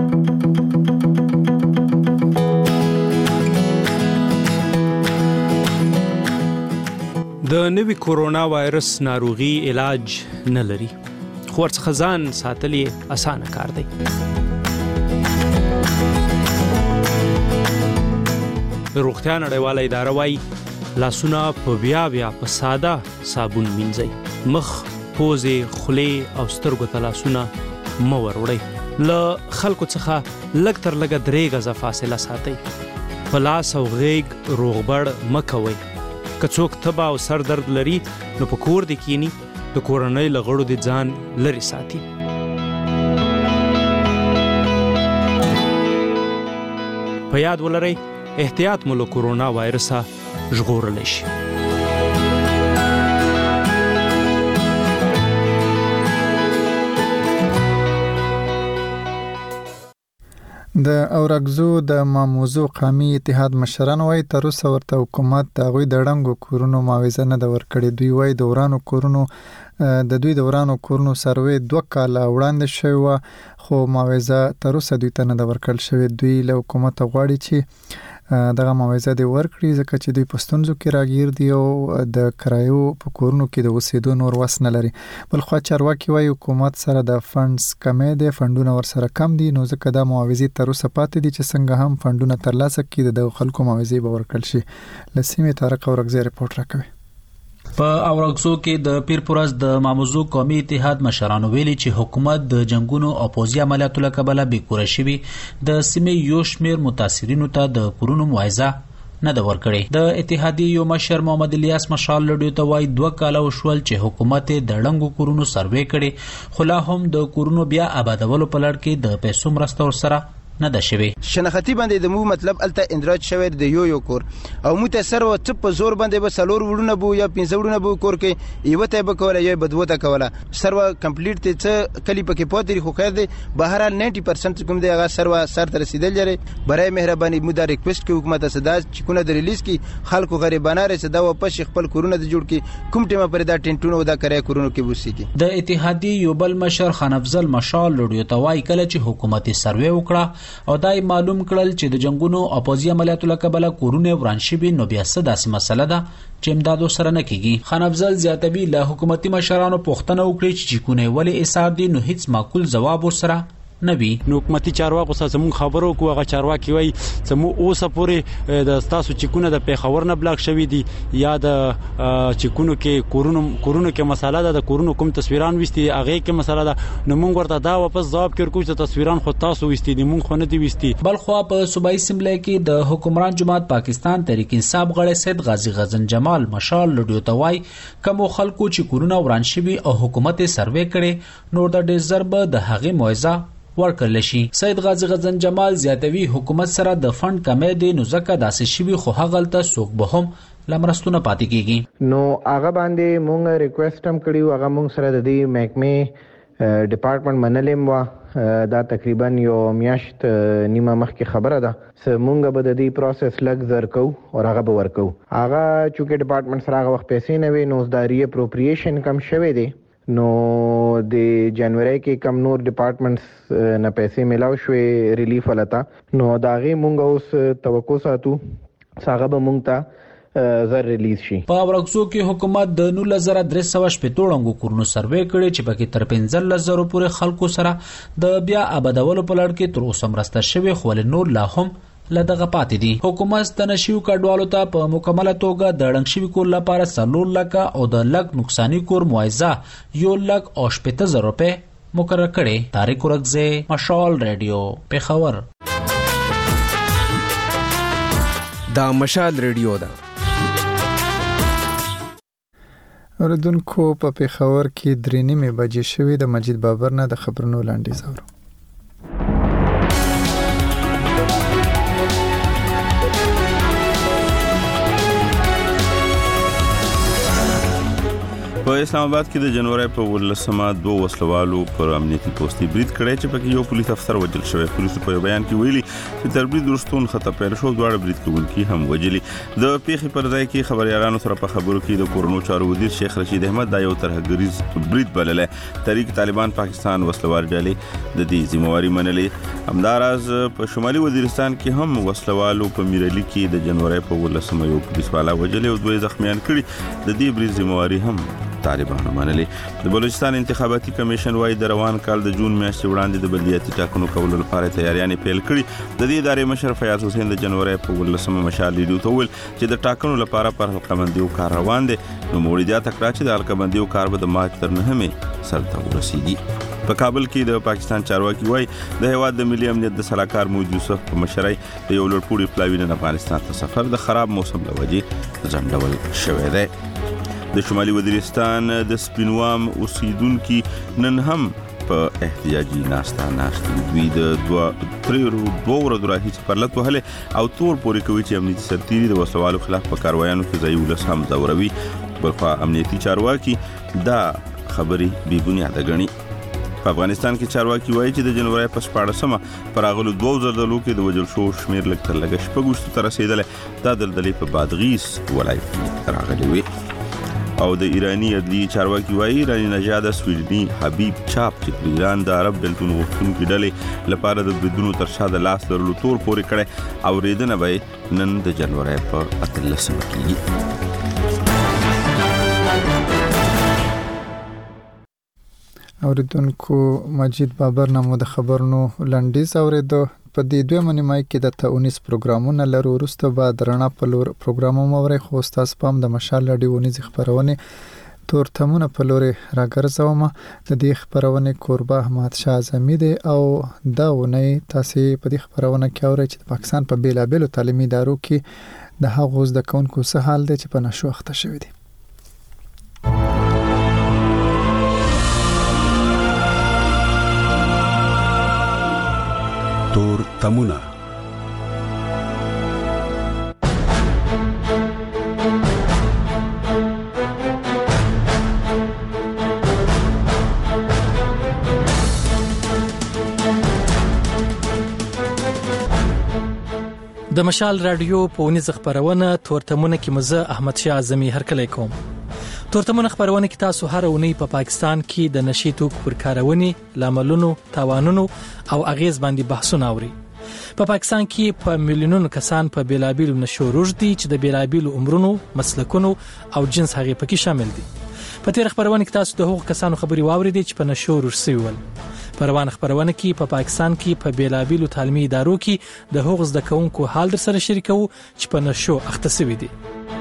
Speaker 4: د نوي کورونا وایرس ناروغي علاج نه لري، خو ورڅخه ځان ساتل یې اسانه کار دی. د روغتیا نړیواله اداره وايي لاسونه په بیا بیا په ساده صابون مینځئ. مخ، پوزې، خولې او سترګو ته لاسونه مه وروړئ. له خلکو څخه لږ تر لږه درې غزه فاصله ساتئ. په لاس او غیږ روغبړ مه کوئ. که څوک تبه او سر درد لري نو په کور دې کینی، د کورنۍ له غړو دې ځان لرې ساتي. په یاد ولرئ احتیاط مو له کورونا وایرسه ژغورلی شي.
Speaker 1: د اورګزو د ماموزو قومي اتحاد مشران وایي تر اوسه ورته حکومت د هغوی د ړنګو کورونو معاوضه نه ده ورکړې. دوی وایي د ورانو کورونو د دوی د ورانو کورونو سروې دوه کاله وړاندې شوې وه، خو معاوضه تر اوسه دوی ته نه ده ورکړل شوې. دوی له حکومته غواړي چې دغه معاوضه دې ورکړي ځکه چې دوی په ستونزو کې راګیر دي او د کرایو په کورونو کې د اوسېدو نور وس نه لري. بلخوا چارواکي وایي حکومت سره د فنډز کمی دی، فنډونه ورسره کم دي، نو ځکه دا معاوضې تر اوسه پاتې دي چې څنګه هم فنډونه ترلاسه کړي د خلکو معاوضې به ورکړل شي. له سیمې طارق اورګزی رپورټ راکوي.
Speaker 17: په اورګزو کې د پیرپورز د ماموزو قومي اتحاد مشرانو ویلي چې حکومت د جنگونو او پوځي عملیاتو له کبله بیکوره شوي د سیمې یو شمېر متاثرینو ته د کورونو معاوضه نه ده ورکړې. د اتحادیې یو مشر محمد الیاس مشال لډیو ته وایي دوه کاله وشول چې حکومت د ړنګو کورونو سروې کړي، خو لا هم د کورونو بیا آبادولو په لړ کې د پیسو مرسته ورسره نه ده شوی.
Speaker 18: شناختی باندې د مو مطلب الته اندراج شوی د یو یو کور او متاثر و څه په زور باندې به سلور وړونه بو یا پنځه وړونه بو کور کې ایو ته به کوله یا بدوته کوله سروا کمپلیټ ته څه کلی پکې پاتې خو خیر دی. بهر نود پرسنټ کوم دی هغه سروا سر ته رسیدل لري. برای مهرباني مو دا ریکوست کوي حکومت صدا چې کونه د ریلیز کی خلکو غریبانه رسې دا واپس خپل کورونه د جوړ کی کوم ټیمه پر دا ټینټونو دا کرای کورونو کې بوسي کی.
Speaker 17: د اتحادیې یو بل مشر خان افضل مشال لډیو ته وایي کله چې حکومت سروې وکړه او دای معلوم کړل چې د جنگونو او پوځي عملیاتو له کبله کورونه وران شوي نو بیا څه داسې مسله ده چې امدادو سره نه کیږي. خان افضل زیاتوي له حکومتي مشرانو پوښتنه وکړي چې چیکونه ولې ایثار دي نو هیڅ معقول جواب ورسره نبی.
Speaker 19: نو حکومتي چارواکو سره زموږ خبرو کوو، هغه چارواکي وایي زموږ اوسه پورې د تاسو چیکونه د پیښور نه بلاک شوي دي یا د چیکونو کې کورونو کورونو کې مساله ده، د کورونو کوم تصویران وستي هغه کې مساله ده. نو موږ ورته دا واپس جواب کړو چې تصویران خو تاسو وستي دي، موږ خو نه دي وستي.
Speaker 17: بلخوا په صوبایي اسمبلی کې د حکمران جماعت پاکستان تحریک انصاف غړی سید غازی غزن جمال مشال لډیو ته وایي کوم خلکو چې کورونه وران شوي او حکومت سروې کړي نور د ډیر ضرب د هغه موعظه ورکړل شي. سید غازی غزن جمال زیاتوي حکومت سره د فند کمی دی نو ځکه داسې شوي خو هغه ته څوک به هم لمرستونه پاتې کیږي.
Speaker 20: نو هغه باندې مونږ ریکوست هم کړیو، هغه مونږ سره د دې محکمې ډپارټمنټ منلم و دا تقریبا یو میاشت نیمه مخکې خبره ده. مونږ به د دې پروسس لږ زر کو او هغه به ورکو. هغه چې ډپارټمنټ سره هغه وخت پیسې نه وي نو د ری اپروپریشن کم شوی دی نو د جنوري کې کم نور ډپارټمنټس نه پیسې ملاو شوې ریلیف ولتا نو داغه مونږ اوس توقع ساتو څنګه به مونږ ته زر ریلیز شي.
Speaker 17: په ورکسو کې حکومت د نو لزر درې سو شپږ کورونو سروې کړي چې پکې تر پنځه لزر پورې خلکو سره د بیا آبادولو په لړ کې تر اوسه مرسته شوی خو نور لا هم لدغه پاتې دي. حکومت د نشيو کډوالو ته په مکمله توګه د ړنګ شوي کور لپاره څلور لکه او د لګ نقصانی کور معاوضه یو لک او شپږ زره روپے مقرر کړي. طارق ورغزه، مشال رادیو، پیښور.
Speaker 21: دا مشال رادیو ده.
Speaker 1: اوردونکو په پیښور کې درې نیمه بجې شوې د مجید بابر نه د خبرونو لاندې زاورو.
Speaker 2: په اسلام آباد کې د جنوري په ولسمه دوه وسلوالو پر امنیتي پوسټي برید کړی چې پکې یو پولیس افسر وژل شوی. پولیسو په بیان کې ویلي چې تر برید وروسته خطا پیل شو، دواړه برید کوونکي هم وژلي. د پیښې پر ځای کې خبريالانو سره په خبرو کې د کورونو چارو وزیر شیخ رشید احمد دا یو ترهګریز برید بللې. تحریک طالبان پاکستان وسلوال ډلې د دې ذمہواری منلې. همداراز په شمالي وزیرستان کې هم وسلوالو په میرلی کې د جنوري په ولسمه یو پولیس والا وژل او دوه زخمیان کړي. د دې برید ذمہواری هم طالبانو منلې. د بلوچستان انتخاباتي کمیشن وايي د روان کال د جون میاشتې وړاندې د بلدیاتي ټاکنو کولو لپاره تیاریانې پیل کړي. د دې ادارې مشر فیاض حسین د جنوري په ولسمه مشال لیدو ته ویل چې د ټاکنو لپاره پر حلقبندیو کار روان دی. نو موریدیا تکړه چې د حلقبندیو کار به د مارچ تر نهمې سرته ورسیږي. په کابل کې د پاکستان چارواکي وايي د هیواد د ملي امنیت د سلاکار موجود یوسف په مشرۍ د یو لوړپوړي پلاوی نه افغانستان ته سفر د خراب موسم له وجې ځنډول شوی دی. د شمالي وزیرستان د سپینوام اوسیدونکو نن هم په احتجاجي ناستا ناشتي دوی د دوه تریرو دوه ورځو راهیسې پرلط وهلې او تور پورې کوي چې امنیتي سرتیري د وسوالو خلاف په کاروایانو کې ځای ولس هم ځوروي. بلخوا امنیتي چارواکي دا خبرې بې بنیاده ګڼي. په افغانستان کې چارواکي وایي چې د جنوري په شپاړسمه پر هغو دوو زلزلو کې د وژل شوو شمېر لږ تر لږه شپږ ته رسېدلی. دا دلدلې په بادغیس ولایت کې راغلې وې. او د ایرانی عدلی چارواکي وایي ایرانی نژاد سویډني حبیب چاپ چې د ایران د عرب بلتون غوښتونکو ډلې لپاره د بریدونو تر شا د لاس لرلو تور پورې کړی. اورېدنه به نن د جنوري په اتلسمه کېږي.
Speaker 1: اوریدونکو مجید بابر نامو د خبرونو لنډیز اوریدو. په دې دوه منیمای کې د تاونیس پروګرامونه لرو. وروسته بعد رڼا په لور پروګرامونه موري خو تاسو پام د مشال لډیونی خبرونه تورتمونه په لور راګرځوم. د دې خبرونه قربا احمد شاه اعظمي دی او دا ونی تاسو په دې خبرونه کې اورئ چې پاکستان په بیلابلو تعلیمي ادارو کې د هغو زده کوونکو څه حال دی چې په نشو اخته شوی دی.
Speaker 22: تور تمونه
Speaker 23: د مشال رادیو په ونیز خبرونه تورتمونه کې مزه احمد شاه اعظمي هرکلی کوم. تورتمونه خبرونه کې تاسو هر اونۍ په پاکستان کې د نشي توکو پر کارونې، لاملونو، تاوانونو او اغیز باندې بحثونه اوري. په پاکستان کې په میلیونونو کسان په بیلابیلو نشو روږدي چې د بیلابیلو عمرونو، مسلکونو او جنس هغه پکې شامل دي. په تیر خبرونه کې تاسو د هغو کسانو خبري واوریدئ چې په نشو روږدي ول. په روان خبرونه کې په پا پاکستان کې په بیلابیلو تعلیمي ادارو کې د هغو زده کوونکو حال در سره شریکو چې په نشو اخته شوي دي.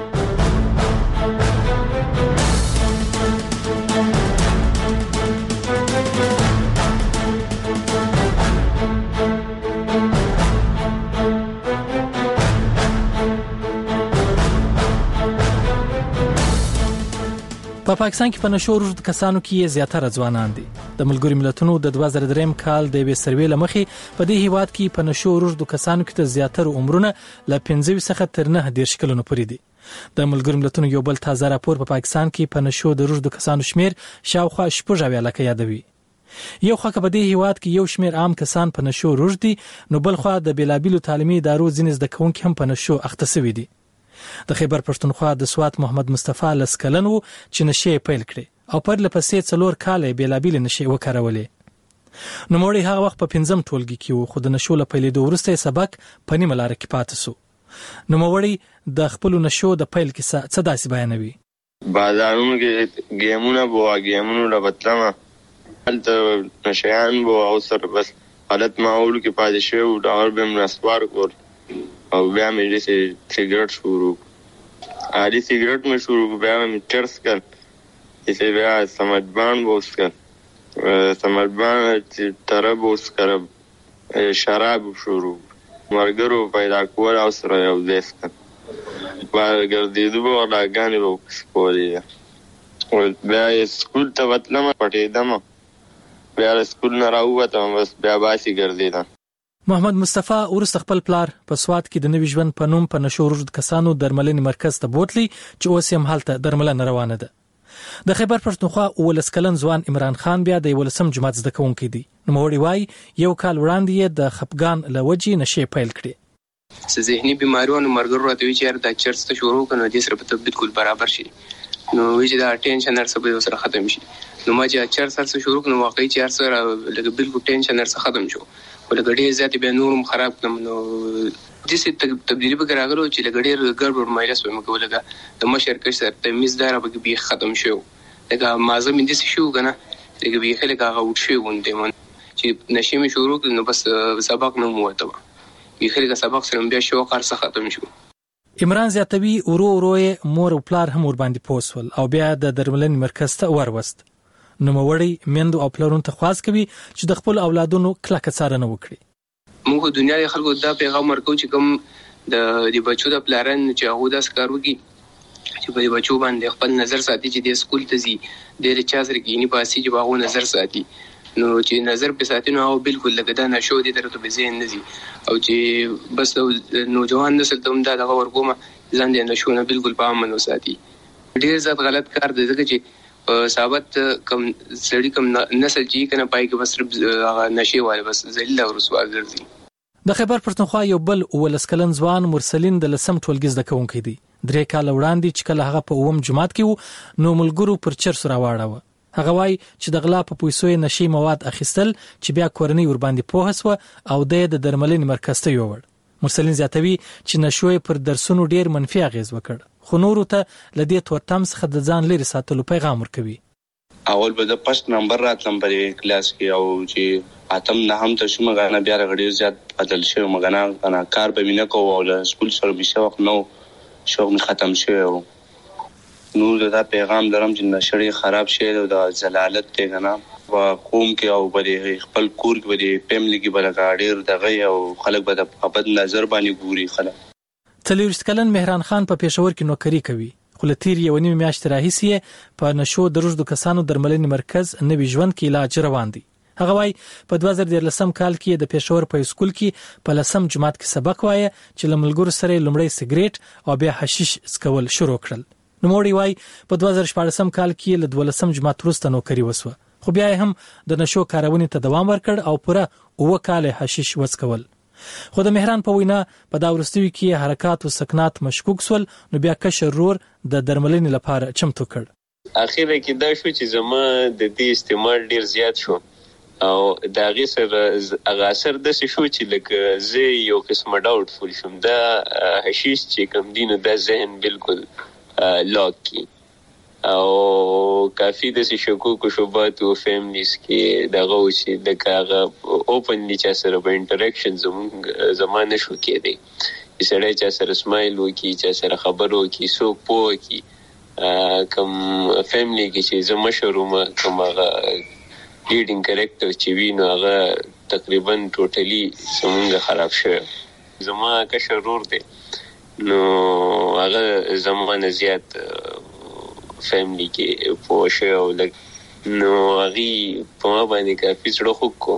Speaker 23: په پاکستان کې په نشو روږدو کسانو کې زیاتره ځوانان دي. د ملګرو ملتونو د دوه زره درې کال د یوې سروې له مخې په دې هیواد کې په نشو روږدو کسانو کې د زیاتره عمرونه له پنځه څخه تر نه دېرش کلونو پورې دي. د ملګرو ملتونو یو بل تازه راپور په پا پاکستان کې په نشو د روږدو کسانو شمیر شاوخوا شپږ اویا لکه یادوي. یو خو په دې هیواد کې یو شمیر عام کسان په نشو روږدي، نو بل خو د بیلابیلو تعلیمي ادارو ځینې زده کوونکي هم په نشو اخته شوي دي. د خیبر پښتونخوا د سوات محمد مصطفی لسکلن وو چې نشي پیل کړي او پر لپسې څلور کال بیلابیل نشي وکړولې. نو موري هغه وخت په پنځم ټولګي کې و، خو د نشو له پیلېدو وروسته سبق په نیمه لار کې پاتې سو. نو موري د خپل نشو د پیل کې څه داسې بیانوي.
Speaker 3: بازارونو کې گیمونه بو گیمونو لا بتلمه هلته نشيان بو او سر بس حالت ماحول کې پاتې شو او دا اور به منسوار کول او بیا مې دې سیګریټ شروع عادي سیګریټ مې شروع بیا مې چرس کړ چې بیا سمجبان بوس کړ سمجبان چې طرب بوس کړ شراب شروع مرګرو پیدا کول او سره یو دیس کړ ګرځېدو به ولاګانې به وکړې بیا یې سکول ته وتلم پټېدم بیا له سکول نه راووتم بس بیا باسي ګرځېدم.
Speaker 23: محمد مصطفی وروسته خپل پلار په سوات کې د نوي ژوند په نوم په نشو روږد کسانو درملنې مرکز ته بوتلی چې اوس هم هلته درملنه روانه ده. د خیبر پښتونخوا اولس کلن ځوان عمران خان بیا د ولسم جماعت زده کوونکی دی. نوموړی وایي یو کال وړاندې یې د خپګان له وجې نشې پیل کړې.
Speaker 5: څه ذهني بیماریونو مرګرو راته وی چې دا چرس ته شروع کنه د سره په بالکل برابر شي نو وی چې دا ټینشن سره به سره ختم شي. نو ما چې چرس سره شروع کنه واقعي چې سره لکه بالکل ټینشن سره ختم شو ولکه ډېر زیات به نورم خراب کړم. نو د څه تبدیلی به راغلو چې لکه ډېر ګډوډ مایلس ومه کوله د مشر کې سره تمیز دار به به ختم شو لکه مازه مې د شو کنه لکه به خلک هغه وټ شو ونده من چې نشي مې شروع کړ نو بس سبق نه مو وته یخلګه سبق سره بیا شو قرصه ختم شو.
Speaker 23: عمران زیاتوی ورو ورو مور او پلار هم ور باندې پوسول او بیا د درملنې مرکز ته وروست. نو موړی میندو او پلارونو ته خواست کوي چې د خپل اولادونو کلکه څارنه وکړي.
Speaker 5: موږ دنیا د خلکو دا پیغام ورکو چې کوم د دې بچو د پلارن چې هغه داس کار وکړي چې په بچو باندې خپل نظر ساتي چې د سکول ته ځي د چا سره کې نه پاسي چې هغه نظر ساتي. نو چې نظر په ساتنو او بالکل لکه دا نشو دي درته به زین نزي او چې بس نوجوان نسل ته هم دا دغه ورکومه ځان دې نشو نه بالکل په امن وساتي. ډیر زیات غلط کار دی ځکه چې ثابت کم سړی کم نسل چې کنه پای کې بس هغه نشي وای بس ذلیل او رسوا ګرځي.
Speaker 23: د خیبر پښتونخوا یو بل ولس کلن ځوان مرسلین د لسم ټولګي زده کوونکی دی. درې کال وړاندې چې کله هغه په اوم جماعت کې وو نو ملګرو پر چر سره واړه. هغه وای چې د غلا په پیسو نشي مواد اخیستل چې بیا کورنۍ ور باندې پوهه سو او د درملنې مرکز ته یووړ. مرسلین زیاتوي چې نشوې پر درسونو ډیر منفي اغیز وکړ خو نورو ته لدې تورتم څخه د ځان لري ساتلو پیغام ورکوي.
Speaker 3: اول به د پښت نمبر راتلم په کلاس کې او چې اتم نه هم ته شوم غاڼه بیا غړي زیات بدل شو مغانا انا کار به مینه کوو او سکول سره به شو نو شو می ختم شو نور دا پیغام درم چې نشړې خراب شي او د زلالت ته غنا و قوم کې او بری خپل کور کې بری فیملی کې بلګاډیر دغه او خلک به د ابد نظر باندې ګوري. خلک
Speaker 23: تلويست کلن مهران خان په پېښور کې نوکری کوي خو لتیر یو نیمه میاشت راهیسې په نشو دروژدو کسانو درملنې مرکز نوي ژوند کې علاج روان دي. هغه وايي په دوه زره دولسم کال کې د پېښور په سکول کې په لسم جماعت کې سبق وایي چې لملګرو سره لومړی سیګریټ او بیا حشیش اسکول شروع کړل. نوموړی وای په دوه زره شپږم کال کې له دولسم جماعت وروسته نوکری وسوه خو بیا هم د نشو کارونې ته دوام ورکړ او پوره اوه کال حشیش وڅکول. خو د مهران په وینا په دا وروستیو کې حرکات او سکنات مشکوک سول نو بیا کشر رور د درملنې لپاره چمتو کړ.
Speaker 22: اخیره کې دا شو چې زما د دې استعمال ډیر زیات شو او دا غي سره هغه اثر د څه شو چې لکه زه یو قسم ډاوټ فول شوم دا حشیش چې کوم دینو د ذهن بالکل لاک کی او کافی د شکوک او شوبات او فیملیز کې دغه و چې د کاغه اوپنلی چې سره په انټریکشن زمون زمانه شو کېدی چې سره چې سره سمایل وکي چې سره خبرو کې سو پوه کی کوم فیملی کې چې زما شروع کوم هغه لیډینګ کریکټر چې وینو هغه تقریبا ټوټلی زمونږ خراب شو زما کا شرور دی نو هغه زمانه زیات فیملی کې پوښه او لګ نو هغه په ما باندې کافي څړو خو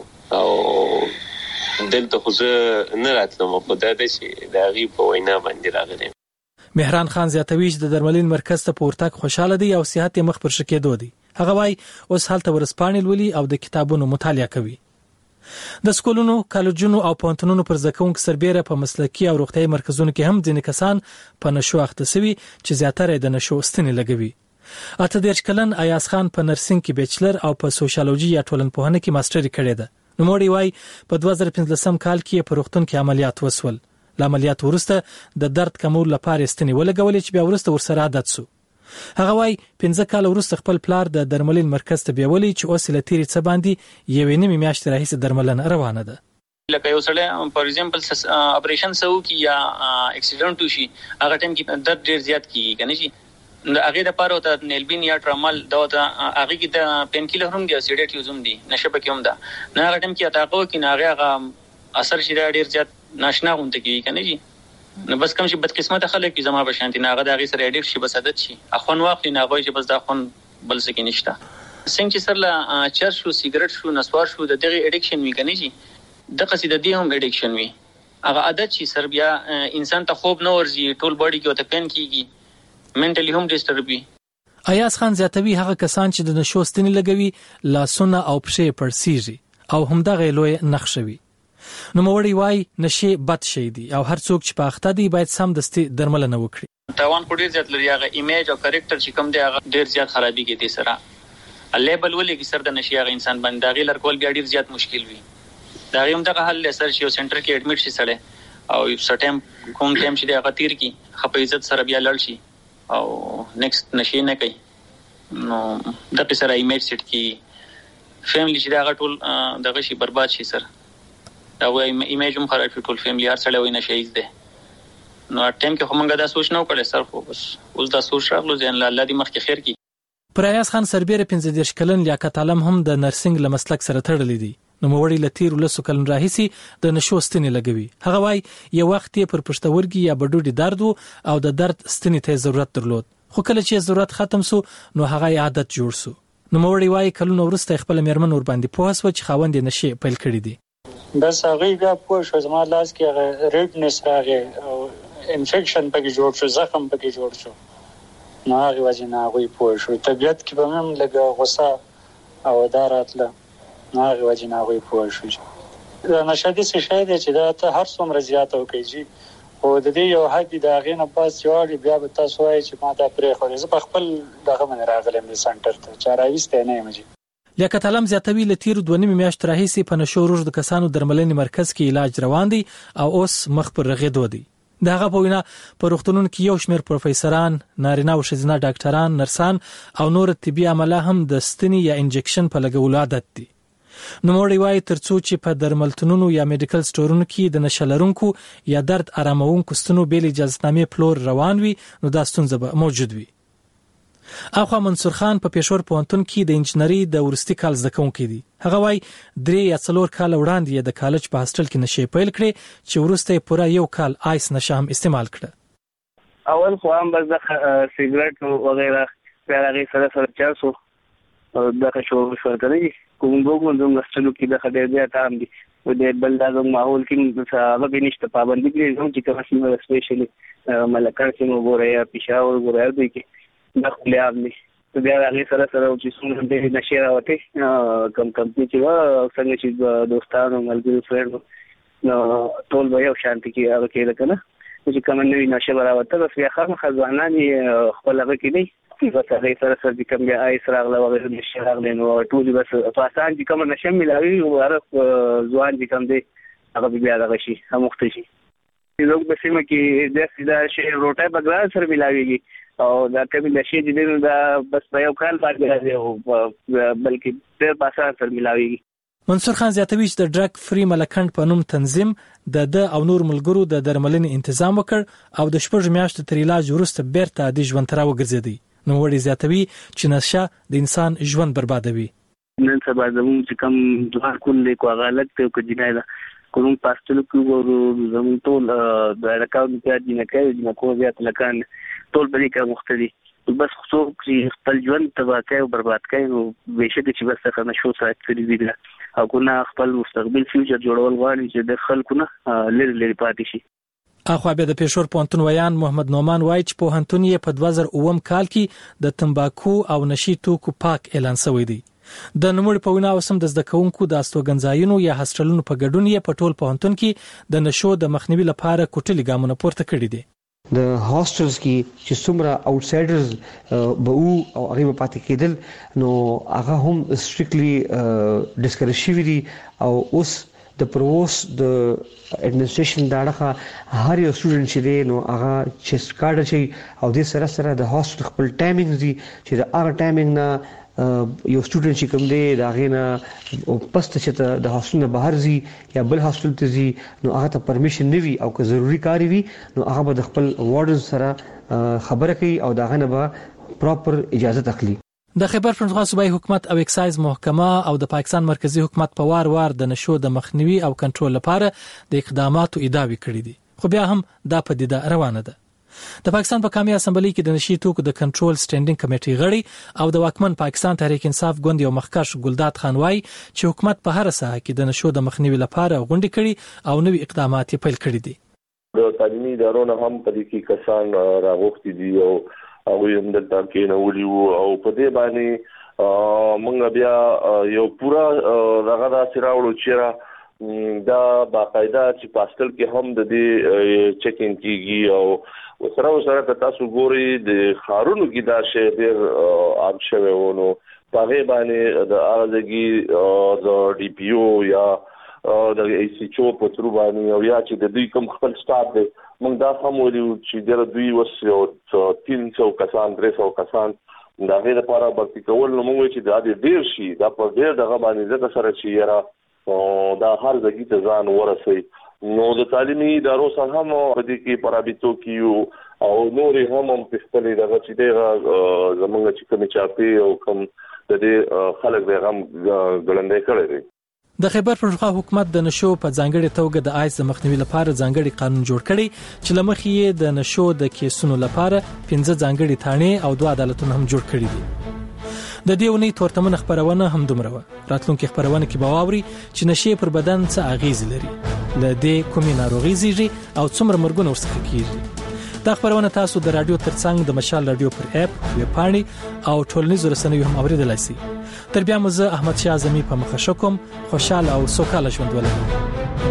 Speaker 22: او دلته خو زه نه راتلم په دا د چې د هغه په وینا باندې راغلی.
Speaker 23: مهران خان زیاتوي چې د درملین مرکز ته پورتک خوشاله دی او صحت یې مخ پر شکېدو دی. هغه وايي اوس هلته ورسپانې لولي او د کتابونو مطالعه کوي. د سکولونو، کالجونو او پوهنتونونو پر زکونکو سربېره په مسلکي او روغتیايي مرکزونو کې هم ځینې کسان په نشو اخته شوي چې زیاتره د نشو ستنې لګوي. اته دیرش کلن ایاز خان په نرسنګ کې بیچلر او په سوشیالوژي یا ټولنپوهنه کې ماستري کړې ده. نو موري وای په دوه زره پنځلسم کال کې په روغتون کې عملیات وسول. ل عملیات ورسته د درد کمول لپاره ستنې ولګولې چې بیا ورسته ورسره عادت سو. هغه وای پنځه کال ورسته خپل پلار د درملین مرکز ته بیولې چې اوس لتیری څه باندې یوې نیمه میاشتې راهیسه درملنه روانه ده.
Speaker 6: لکه یو سړی فار ایگزامپل اپریشن سو کی یا اکسیډنټ وشي هغه ټیم کې درد ډیر زیات کیږي کنه شي د هغه د پاره ته نیلبین یا ټرامل دا ته هغه کې د پین کیلر هم دی سیډیټیوز هم دی نشه پکې هم ده نه هغه ټیم کې اتاقو کې نه هغه اثر شي ډیر زیات ناشنا غونډه کیږي کنه شي نو بس کوم شي بد قسمت خلک چې زما به شانتي نه هغه د هغه سره اډیکټ شي بس عادت شي اخون واخلي نه غوي چې بس دا خون بل څه کې نشته څنګه چې سره چرس شو سیګریټ شو نسوار شو د دغه اډیکشن وی کنه شي د قصیده دی هم اډیکشن وی هغه عادت شي سر بیا انسان ته خوب نه ورځي ټول باډي کې وته پین کیږي منټلی هم ډیسټرب وي.
Speaker 23: ایاز خان زیاتوي هغه کسان چې د نشو ستنې لګوي لاسونه او پښې پړسیږي او همدغه لوی نقشوي. نو موري وای نشي بد شي دي او هر څوک چې په اخته دي باید سم دستي درملنه وکړي.
Speaker 6: تاوان په ډیر زیات لري هغه ایمیج او کریکټر چې کوم دی هغه ډیر زیات خرابي کې دي سره لیبل ولې کې سر د نشي هغه انسان باندې داغي لرکول بیا ډیر زیات مشکل وي. دا هم دغه حل سر شي سنټر کې اډمیټ شي سره او یو سټیم کوم ټیم چې هغه تیر کی خپې عزت سره بیا لړ شي او نیکست نشي نه کوي نو د په سره ایمیج سیټ کی فیملی چې دا ټول دغه شي برباد شي سر دا وای ایمیج هم خراب شي ټول فیملی هر سره وای نشي ده نو ټیم کې همغه دا سوچ نه وکړي سر خو بس اوس دا سوچ راغلو ځین الله دې مخ کې خیر کی.
Speaker 23: پر ایاز خان سربېره پنځه دیرش کلن لیاقت عالم هم د نرسنګ لمسلک سره تړلې دي. نو موري لتیر ولسو کلن راهیسي د نشو ستنې لګوي. هغه وای یو وخت یې پر پښتورګي یا بډوډي درد او د درد ستنې ته ضرورت درلود خو کله چې ضرورت ختم سو نو هغه عادت جوړ سو. نو موري وای کلونو ورسته خپل میرمن ور باندې پوهه سو چې خاوند یې نشي پیل کړی دي.
Speaker 7: بس هغه بیا پوه شو زما لاس کې هغه ریډنس راغی او انفیکشن پکې جوړ شو زخم پکې جوړ شو نو هغه وجه نه هغه پوه شو طبيعت کې به هم لګه غوسه او داراتله نو هغه وجه نه هغه پوه شو دا نشادي څه شی دی چې دا ته هر څومره زیات او کوي او د دې یو حد د هغه نه پاس یوړي بیا به تاسو وایي چې ما دا پرې خو زه په خپل دغه من راغلم د سنټر ته چاراويسته نه یم.
Speaker 23: لیاقت عالم زیاتوي لتیر دوه نیمه میاشت راهیسي په نشو روج د کسانو درملنې مرکز کې علاج روان دي او اوس مخ پر رغېدو دي. دغه په وینا په روغتونونو کې یو شمېر پروفیسوران نارینه او ښځینه ډاکټران نرسان او نور طبي عمله هم د ستنې یا انجکشن په لګولو عادت دي. نو موري وای ترڅو چې په درملتونونو یا میډیکل سټورونو کې د نشلرونکو یا درد آرامونکو ستنو بیل اجازهنامې پلور روان وي نو دا ستونزه به موجود وي. اخو منصور خان په پېښور پوهنتون کې د انجنیری د ورستي کال زده کوونکی دی. هغه وای درې یا څلور کال وړاندې د کالج په هاستل کې نشي پیل کړي چې ورسته پورا یو کال آیس نشه هم استعمال کړه.
Speaker 10: اول خو هم بس د سیګریټ او وغیرہ پیراغي سره سره چاسو دغه شو شو کوي کوم وګورم د مستلو کې د خدای بیا تام دي و د بل دغه ماحول کې هغه بنشته پابندي کې نو چې کوم څه سپیشلی ملکان چې مو ګوریا پېښور ګوریا دوی کې د خپل دي بیا هغه سره سره چې څنګه د نشه راوته کم کمپنی چې وا څنګه چې دوستانو ملګرو فرند نو ټول به یو شانتي کې هغه کې کنه چې کوم نوې نشه راوته بس بیا خام خزانان خپل هغه کې دی بس هغه سره سره چې کوم بیا آی سره غلا وغیرہ نشه راغلی نو ټول بس پاسان چې کوم نشه ملاوي او عرف ځوان چې کوم دی هغه بیا هغه شي هم مخته شي چې لوګ به سیمه کې د سیدا شی روټه بګرا سره ملاويږي او دا کبي نشي دي دا بس په یو کال باندې راځي او بلکې ډېر پاسه سره ملاويږي.
Speaker 23: منصور خان زیاتوي چې د ډرګ فری ملکند په نوم تنظیم د د او نور ملګرو د درملنې تنظیم وکړ او د شپږ میاشتو تر علاج وروسته بیرته د ژوند تر وګرځیدي. نو وړي زیاتوي چې نشه د انسان ژوند بربادوي.
Speaker 10: نن سبا زموږ چې کوم دوه کول کو غلط ته کو جنای دا کوم پاستلو کو زموږ ټول د راکاو د دینه کوي د کو بیا تلکان ټول بلی کا مختلف بس خصوص چې خپل ژوند تباہ کوي او برباد کوي نو بهشکه چې بس څنګه نشو سات کړی دی او کو نه خپل مستقبل فیوچر جوړول غواړي چې د خلکو نه لری لری پاتې شي.
Speaker 23: اخو بیا د پېښور پوهنتون ویان محمد نومان وای چې پوهنتون یې په دوه زره اووم کال کې د تمباکو او نشي توکو پاک اعلان شوی دی. د نوموړي په وینا اوسم د زده کوونکو د استوګنځایونو یا هاستلونو په ګډون یې په ټول پوهنتون کې د نشو د مخنیوي لپاره کوټلي ګامونه پورته کړي دي.
Speaker 11: د هاستلز کې چې څومره آوټسایډرز به او او هغه په پاتې کېدل نو هغه هم سټریکټلی ډیسکریج شوی دي او اوس د پرووس د اډمنسټریشن داړه هر یو سټوډنټ چې دی نو هغه چې کارډ شي او د سره سره د هاستل خپل ټایمینګ دي چې د هغه ټایمینګ نه یو سټوډنټ چې کوم دی دا غینا پسته چې د هاستل بهر زی یا بل هاستل ته زی نو هغه ته پرمیشن نیوي او که ضروری کاری وي نو هغه به د خپل وارډن سره خبره کوي او دا غنه به پراپر اجازه اخلي.
Speaker 23: د خیبر پښتونخوا صوبایي حکومت او اکسایز محکمه او د پاکستان مرکزی حکومت په وار وار د نشو د مخنیوي او کنټرول لپاره د اقداماتو ادعاوې کړې دي خو بیا هم دا پدیده روانه ده. د پاکستان په قومي اسمبلی کې د نشي توکو د کنټرول سټینډینګ کمیټې غړي او د واکمن پاکستان تحریک انصاف ګوند یو مخکښ ګلداد خان وايي چې حکومت په هر ساحه کې د نشو د مخنیوي لپاره غونډې کړي او نوي اقدامات پیل کړي دي.
Speaker 12: د تعلیمي ادارو نه هم په دې کې کسان راغوښتي دي او هغه هم د تاکي نه ولي او په دې باندې موږ بیا یو پورا دغه دا سراوړو چې دا باقاعده چې پاستل کې هم د دې چیکینګ کیږي او سره سره تاسو ګوري د خارونو کې دا شی ډېر عام شوی ونه په هغه باندې د ارزګي د ډي پی او یا د ای سی چو په تر باندې او یا چې د دوی کوم خپل سټاف دی موږ دا هم ویلو چې د دوی وسو تین سو کسان درې سو کسان دا غیر لپاره برتي کول نو موږ چې دا ډېر شي دا په ډېر دغه باندې زده سره چې یاره دا هر ځای ته ځان ورسوي نو د تعلیمي ادارو سره هم په دې کې پرابطو کیو او نورې هم په خپل دغه چې دغه زمونږ چې کوم چاپی او کوم د دې خلک به هم ګړندې کړی دي.
Speaker 23: د خیبر پښتونخوا حکومت د نشو په ځانګړي توګه د آیس د مخنیوي لپاره ځانګړي قانون جوړ کړي چې لمخې یې د نشو د کیسونو لپاره پنځه ځانګړي تانې او دوه عدالتونه هم جوړ کړي دي. د دې ونې تورتمن خبرونه هم دومره و راتلونکي خبرونه کې باوري چې نشي پر بدن څه اغیز لري ل دې کومې ناروغي زیږي او څومره مرګونه ورسره کیږي. دا خبرونه تاسو د رادیو ترڅنګ د مشال رادیو پر اپ ویب پاڼې او ټولنیزو رسنیو هم اوریدلای شئ. تر بیا مو زه احمد شاه اعظمي په مخه شکم خوشاله او سوکاله ژوند ولرئ.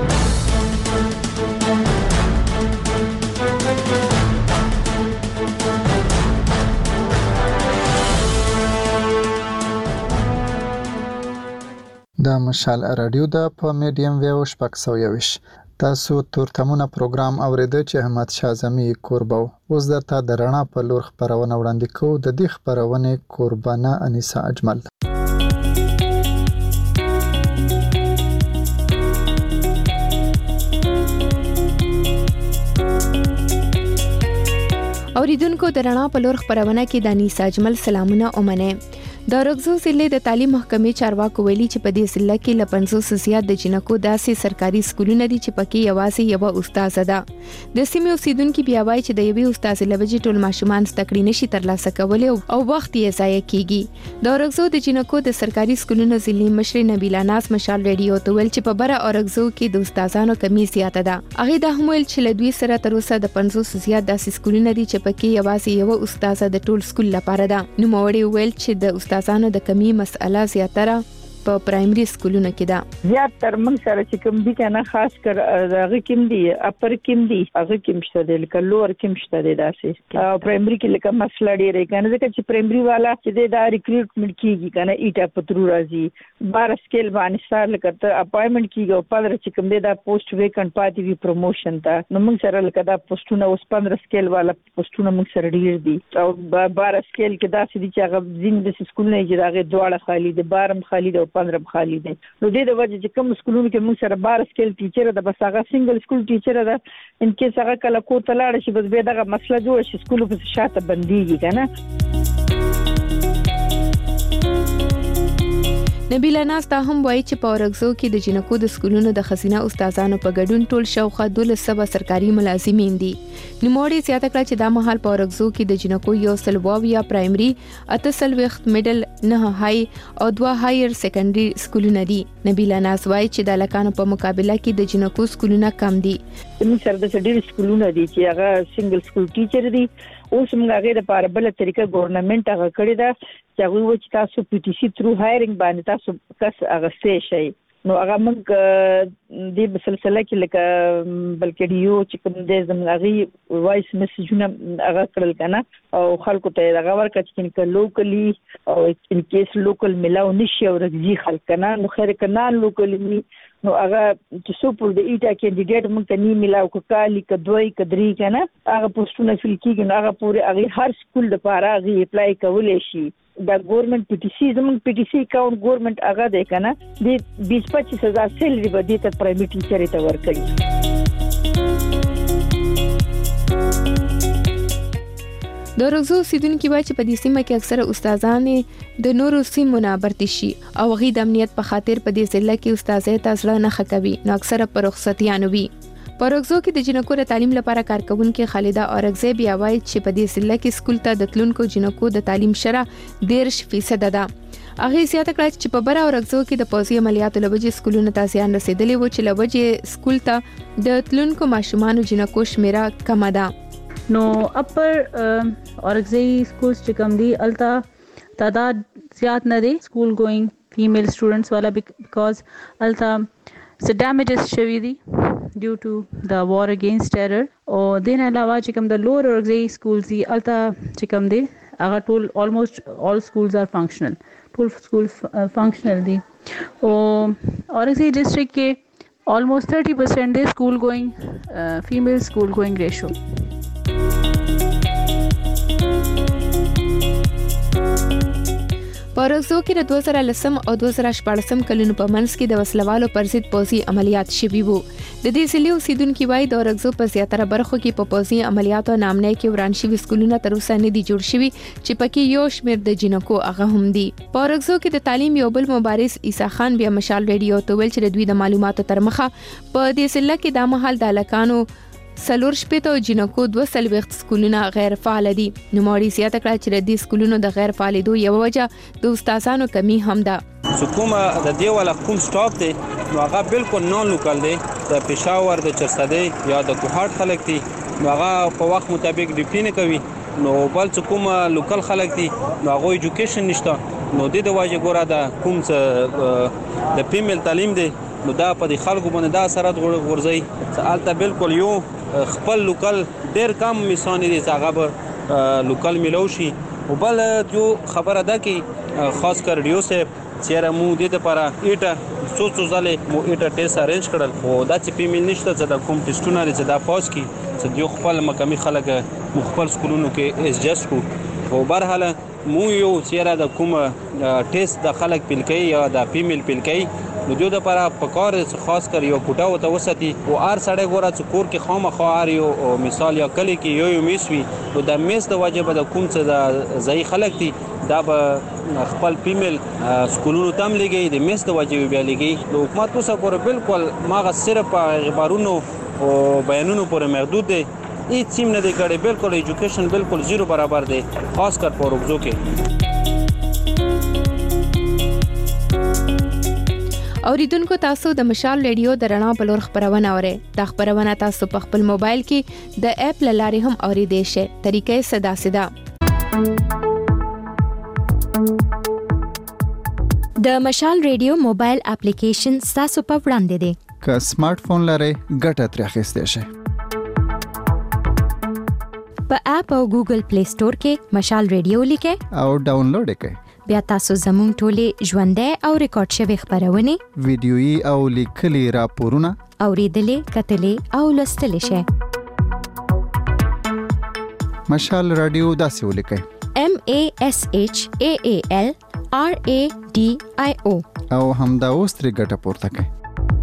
Speaker 1: د مشال رادیو د په میډیم ویو شپږ سوه یوویش تاسو تورتمونه پروګرام اوریده چې احمد شاه اعظمي کوربه اوس درته د رڼا په لور خبرونه وړاندې کوو. د دې خبرونې کوربانه انیسا اجمل.
Speaker 9: اوریدونکو د رڼا په لور خبرونه کې د انیسا اجمل سلامونه اومنه. د رغزو ضلع د تعلیم محکمې چارواکو ویلي چې په دې ضلع کې ل پنځوس زیات د جنکو داسې سرکاري سکولونه دي چې پکې یوازې یو استاد ده. د سیمې اوسیدونکو بیا وایي چې د یوې استاد لوجې ټول ماشومان ستکړې نشي ترلاسه کولای او وخت یې ضایع کیږي. د رغزو د جنکو د سرکاري سکولونو ضلع مشر نبیلا ناز مشال رادیو ته ویل چې په بره اورغزو کې د استادانو کمی زیاته ده. هغه د هم ویل چې له دوی سره تر اوسه د پنځوس زیات داسې سکولونه دي چې پکې یوازې یو استاد د ټول سکول لپاره ده. نو موړي ویل چې د استادانو د کمی مسأله زیاتره په پرایمري سکولونو کې ده.
Speaker 13: زیات تر موږ سره چې کوم دي کنه خاص کر هغه کوم دي اپر کوم دي هغه کوم شته د لکه لوور کوم شته د داسې او پرایمري کې لکه مسله ډیره کنه ځکه چې پرایمري والا چې دا ریکروټمنټ کیږي کنه ایټا پترو راځي بار سکیل باندې سره لکه ته اپاینټمنټ کیږي او پدر چې کوم دی دا پوسټ ویکن پاتې وی پروموشن ته نو موږ سره لکه دا پوسټونه اوس پندرہ سکیل والا پوسټونه موږ سره ډیر دي او بار سکیل کې داسې دي چې هغه زین د سکول نه چې هغه دواړه خالی دي بارم خالی دي او پندرہ خالی دي. نو دې د وجه چې کوم سکولونو کې موږ سره بار سکیل ټیچر ده بس هغه سنگل سکول ټیچر ده ان کې هغه کله کو تلاړ شي بس به دغه مسله جوړ شي سکول په شاته بنديږي کنه.
Speaker 9: نبیلا ناز ته هم وایي چې په اورغزو کې د جنکو د سکولونو د خزینه استادانو په ګډون ټول شاوخوا دولس سوه سرکاري ملازمین دي. نوموړي زیاته کړه چې دا مهال په اورغزو کې د جنکو یو سل واویا پرایمري اته سل وخت میډل نه هاي او دوه هایر سیکنډري سکولونه دي. نبیلا ناز وایي چې د لکانو په مقابله کې د جنکو سکولونه کم دي.
Speaker 13: موږ سره د ډېر سکولونه دي چې هغه سنگل سکول ټیچر دي. اوس موږ هغه د لپاره بل طریقه ګورنمنت هغه کړی دا چې هغه و چې تاسو پی ټی سی تھرو هایرینګ باندې تاسو کس هغه سي شي نو هغه موږ د سلسله کې لکه بلکې یو چې کوم د زمغي وایس میسجونه هغه کړل کنه او خلکو ته هغه ورکړ چې لوکلی او ان کیس لوکل ملاو نشي او رځي خلک کنه نو خیر کنه لوکلی نو هغه چې سپور د ایټا کینډیډیټ موږ ته نی ملاو کالی کدوي کدري کنه هغه پوسټونه فل کیږي نو هغه پورې هغه هر سکول د پاره هغه اپلای کولای شي دا ګورنمنت پی ټی سی زمون پی ټی سی اکاونټ ګورنمنت هغه دی کنه د بیس پچیس هزار سیلری به د پرایویټ ټیچر ته ورکړي.
Speaker 9: د رغزو سیدونکو وایي چې په دې سیمه کې اکثره استادان د نورو سیمو نه برتي شي او غي د امنیت په خاطر په دې ضلع کې استادې تاسو نه خکوي نو اکثره پر رخصتیانو وي. په رغزو کې د جنکو د تعلیم لپاره کارکونکو خالده اورغزی بیا وایي چې په دې ضلع کې سکول ته د تلونکو جنکو د تعلیم شره ډیر فیصد ده. هغه زیاته کړه چې په بره اورغزو کې د پوزي عملیاتو لوجې سکولونو ته زیان رسیدلی و چې لوجې سکول ته د تلونکو ماشومان جنکو شمیره کم ده.
Speaker 8: نو اپر اورغزی سکولز چې کوم دي التا تعداد زیات نه دي سکول ګوینګ فیمیل سټوډنټس والا بیکاز التا څه ډیمیجز شوی دي ډیو ټو د وار اگینست ټیرر او دین علاوه چې کوم د لوور اورغزی سکولز دي التا چې کوم دي هغه ټول almost all schools are functional ټول سکول فنکشنل دي او اورغزی ډسټریکټ کې almost thirty percent دي سکول ګوینګ فیمیل سکول ګوینګ ریشو.
Speaker 9: په رغزو کې د دوه زره لسم او دوه زره شپاړسم کلونو په منځ کې د وسلوالو پر ضد پوځي عملیات شوي وو. د دې ضلع اوسیدونکو وایي د رغزو په زیاتره برخو کې په پوځي عملیاتو نامنه کې وران شوي سکولونه تر اوسه نه دي جوړ شوي چې پکې یو شمېر د جنکو هغه هم دي. په رغزو کې د تعلیم یو بل مبارز عیسی خان بیا مشال ریډیو ته ویل چې د دوی د معلوماتو تر مخه په دې ضلع کې د مهال د لکانو سلور شپته جنکو دوه سلويخت سکولونه غیر فعال دي. نو موري زیاته کړه چې د دې سکولونو د غیر فعالیدو یو وجه د استادانو کمی هم ده.
Speaker 15: حکومت د دې ولا کوم سټاپ دی نو هغه بالکل نون لوکل دی د پېښور د چرسدې یا د کوهاټ خلک دي نو هغه په وخت مطابق ډیپلی نه کوي نو بل څه کوم لوکل خلک دي نو هغه ایجوکیشن نشته نو د دې واجه ګوره د کوم څه د فیمیل تعلیم دی نو دا په دې خلکو باندې دا اثرات غورځي سالته بالکل یو خپل لوکل ډیر کم میسان دي هغه به لوکل ملوشي او بل یو خبره ده کې خاص کر ریډیو سے چیرې مو د دې لپاره ایټه څو څو ځله مو ایټه ټیسټ ارینج کړل او دا چې فیمیل نشته چې دا کوم ټیسټونه لري چې دا پاس کی چې یو خپل مقامی خلک مخفل سکولونو کې ایس کو او برحال مو یو چیرې د کوم ټیسټ د خلک پلکې یا د فیمیل پلکې نو دوی د لپاره په کار خاص کر یو کوټه وته وساتي او ار سړی ګوره چې کور کې خامخا ار یو مثال یا کلی کې یو یو میس وي نو د میس د واجب د کوم څه د ځای خلک دي دا به خپل فیمیل سکولونو تم لګي د میس د واجب بیا لګي نو حکومت اوسه ګوره بالکل ماغه صرف غبارونو او بیانونو پورې محدود دي هیڅ سیم نه دی کړی بالکل ایجوکیشن بالکل زیرو برابر دی خاص کر په رغزو کې.
Speaker 9: اوریدونکو تاسو د مشال ریډیو د رڼا بلور خبرونه اورئ. دا خبرونه تاسو په خپل موبایل کې د اپ لارې هم اوریدئ شئ. طریقې صدا صدا
Speaker 16: د مشال ریډیو موبایل اپلیکیشن تاسو په وړاندې دی.
Speaker 1: که سمارټ فون لرئ ګټه ترې اخیستی شئ.
Speaker 16: په اپ او ګوګل پلی سٹور کې مشال ریډیو لیکئ
Speaker 1: او ډاونلوډ یې کړئ.
Speaker 16: بیا تاسو زموږ ټولې ژوندۍ او ریکارډ شوی خبرونه
Speaker 1: ویډیويي او لیکلي راپورونه
Speaker 16: اوریدلې کتلې او لوستلې شئ.
Speaker 1: مشال رادیو داسې ولیکئ
Speaker 16: M A S H A A L R A D I O
Speaker 1: او همدا اوس ترې ګټه پورته کړئ.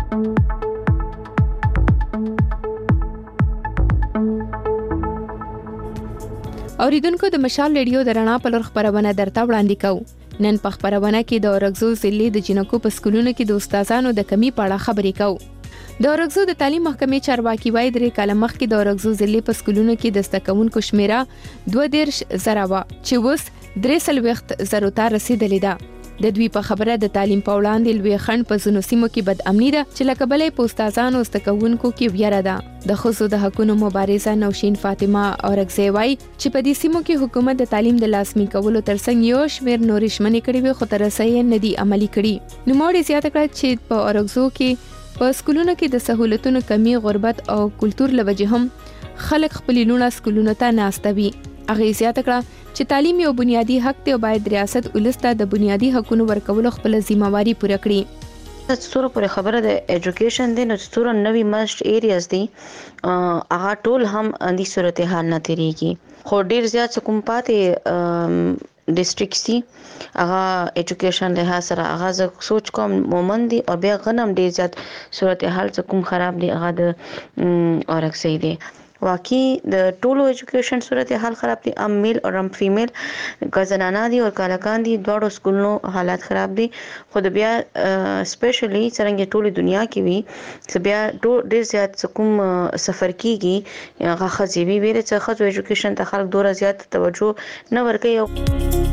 Speaker 9: اوریدونکو د مشال ریډیو د رڼا په لور خبرونه درته وړاندې کوو. نن په خبرونه کې د اورغزو ضلع د جنکو په سکولونو کې د استادانو د کمی په اړه خبرې کوو. د اورغزو د تعلیم محکمې چارواکي وایي درې کاله مخکې د اورغزو ضلع په سکولونو کې د زده کوونکو شمیره دوه دېرش زره وه چې اوس درې څلوېښت زرو ته رسیدلې ده. د دوی په خبره د تعلیم په وړاندې لوی خنډ په ځینو سیمو کې بد امني ده چې لکه بلې په استادانو استکونکو کې ویره ده د خصوص د حقوقو مبارزه نوشین فاطمه اورکزی وای چې په دې سیمو کې حکومت د تعلیم د لاسمي کولو ترڅنګ یو شمېر نورې ژمنې کړې وي خو تر اوسه یې نه دي عملي کړي نوموړي زیاته کړه چې په اورکزو کې په سکولونو کې د سہولتونو کمی غربت او کلچر لوجه هم خلک خپل لونه سکولونو ته ناستوي هغه زیاته کړه چې تعلیم یو بنیادی حق دی او باید ریاست ولسته د بنیادی حقوقو ورکولو خپل ځمواري پوره کړي
Speaker 4: د څورو پر خبره د اډوکیشن دی نو څورو نوی مست ایریاز دي هغه ټول هم اندي صورتحال نه تیریږي خو ډیر زیات کوم پاتې ډیسټریکټ سي هغه اډوکیشن له سره هغه سوچ کوم مومن دي او بیا غنم ډیر زیات صورتحال کوم خراب دي هغه د اورکسي دي واقعي د ټولو اډوکیشن صورتحال خراب دي ام میل او ام فیمیل کزنانا دي او کالکان دي دوړو سکولونو حالات خراب دي خو د بیا سپیشلی څنګه ټولې دنیا کې وي چې بیا ډیر زیات کوم سفر کیږي هغه خزي وی ویل چې خزو اډوکیشن ته خلک ډیر زیات توجه نه ورکوي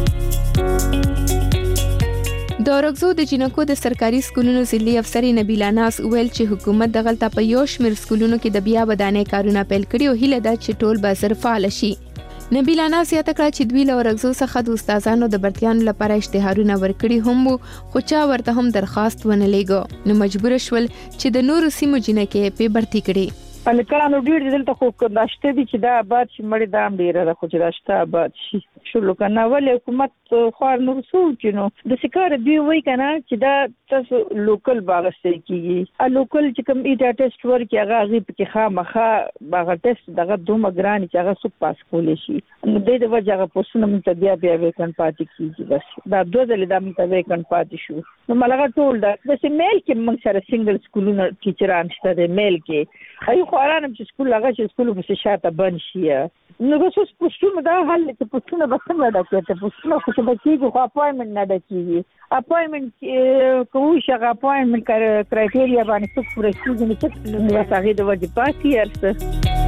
Speaker 9: د اورکزو د جنکو د سرکاري سکولونو ضلعي افسر نبیلا ناز ویل چې حکومت د غلطه په یو شمېر سکولونو کې د بیا ودانۍ کارونه پیل کړي او هیله ده چې ټول به زر فعال شي نبیلا ناز یاته کړه چې دوی له اورکزو څخه د استادانو د برتیانو لپاره اشتهارونه ورکړي هم خو چا ورته هم درخواست ونه لېږو نو مجبور شول چې د نورو سیمو جنکې په برتی کړي
Speaker 13: الکانو ډیر دلته خو داشته دي چې دا آباد شي مړی دام ډیر ده خو چې داشته آباد شي شلو کنه ولې حکومت خو نور څو کینو د سکار دی وای کنه چې دا تاسو لوکل باغسته کیږي ا لوکل چې کوم ایټا ټیسټ ورکي هغه غي پکې خامخه باغ ټیسټ دغه دوه ګرانی چې هغه سو پاس کولې شي نو د دې وجه هغه پوسونه مت بیا بیا وکن پاتې کیږي بس دا دوه ځله د مت وکن پاتې شو نو ملګر ټول دا د میل کې موږ سره سنگل سکولونه ټیچران شته د میل کې اي خو ارانم چې سکول هغه چې سکول په شاته بند شي نو اوس پوښتنه دا حل چې پوښتنه به څنګه ده چې پوښتنه خو چې کېږي خو اپاینټمنټ نه ده کېږي اپاینټمنټ کوو چې هغه اپاینټمنټ کرایټیریا باندې څه پوره کېږي نو چې هغه د وجه پاتې ارسه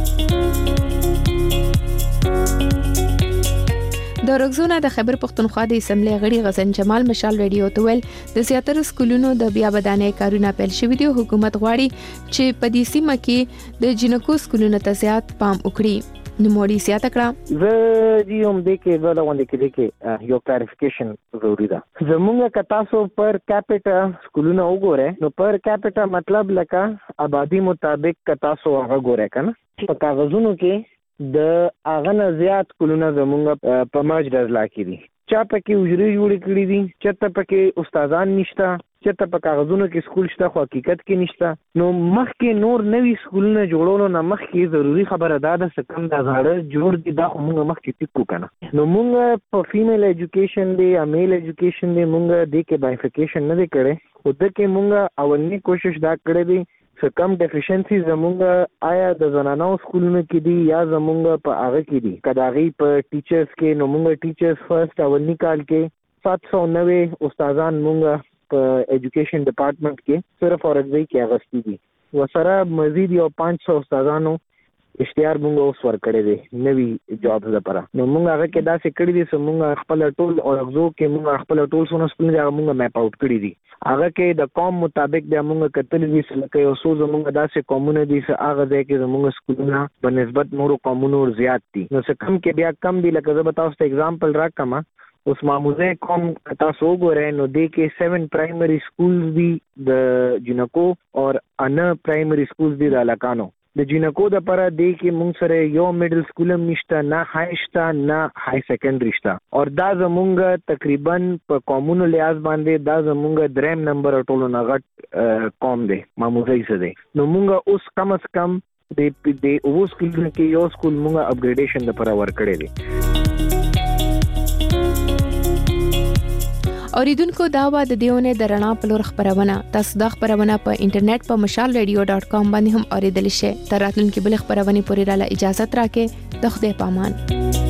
Speaker 9: د اورکزو نه د خیبر پښتونخوا د اسمبلی غړي غزن جمال مشال ریډیو ته ویل د زیاتره سکولونو د بیا ودانۍ کارونه پیل شوي دي حکومت غواړي چې په دې سیمه کې د جنکو سکولونو ته زیات پام وکړي نو موري زیاته کړه
Speaker 20: زه دې هم د کې بل غونډه کې کې یو کلیریفیکیشن ضروری ده زموږ که تاسو پر کیپټا سکولونه وګورئ نو پر کیپټا مطلب لکه آبادی مطابق که تاسو هغه ګورئ کنه په کاغذونو کې د اغه نه زیات کولونه زمونږ په ماج درلا کې دي چا پکې وجري جوړ کړی دي چته پکې استادان نشته چته په کاغذونو کې سکول شته خو حقیقت کې نشته نو مخکې نور نوي سکولونه جوړولو نه مخکې ضروری خبره ده د سکم د زړه جوړ دي دا موږ مخکې ټیکو کنه نو موږ په فیمیل ایجوکیشن دی یا میل ایجوکیشن دی موږ د کې بایفیکیشن نه دی کړی خو د کې موږ اولنی کوشش دا کړی دی چې کم ډیفیشنسي زمونږ آیا د زنانو سکولونو کې دي یا زمونږ په هغه کې دي کداغي په ټیچرز کې نو موږ ټیچرز فرست اولنی کال کې سات سو نوے استادان موږ په ایجوکیشن ډپارټمنټ کې صرف اورکزی کې اغستی دي وسره مزید یو پانچ سو استادانو اشتهار موږ اوس ورکړی دی نوي جابز لپاره نو موږ هغه کې داسې کړی دي چې موږ خپل ټول اورکزو کې موږ خپل ټول سونه سکول دی موږ میپ اوټ کړی دي هغه کې د قوم مطابق د موږ کتل دي چې لکه یو څو زموږ داسې قومونه دي چې هغه ځای کې زموږ سکولونه په نسبت نورو قومونو زیات دي نو څه کم کې بیا کم دي لکه زه به تاسو ته اگزامپل راکم اوس ماموزه قوم تاسو وګورئ نو د کې سیون پرایمری سکولز دي د جنکو او ان پرایمری سکولز دي د الکانو د جنکو د لپاره د کې مونږ سره یو میډل سکول هم نشته نه های شته نه های سیکنډري شته او دا زمونږ تقریبا په قومونو لحاظ باندې دا زمونږ دریم نمبر ټولو نه غټ قوم دی ماموزه یې دی نو مونږ اوس کم از کم د د اوو سکولونو کې یو سکول مونږ اپګریډیشن لپاره ورکړی دی
Speaker 9: اوریدونکو دا و د دیونه د رڼا په لور خبرونه تاسو د خبرونه په انټرنیټ په مشال ریډیو ډاٹ کام باندې هم اوریدل شئ تر راتلونکي بل خبرونه پورې را اجازه ترکه د خدای پامان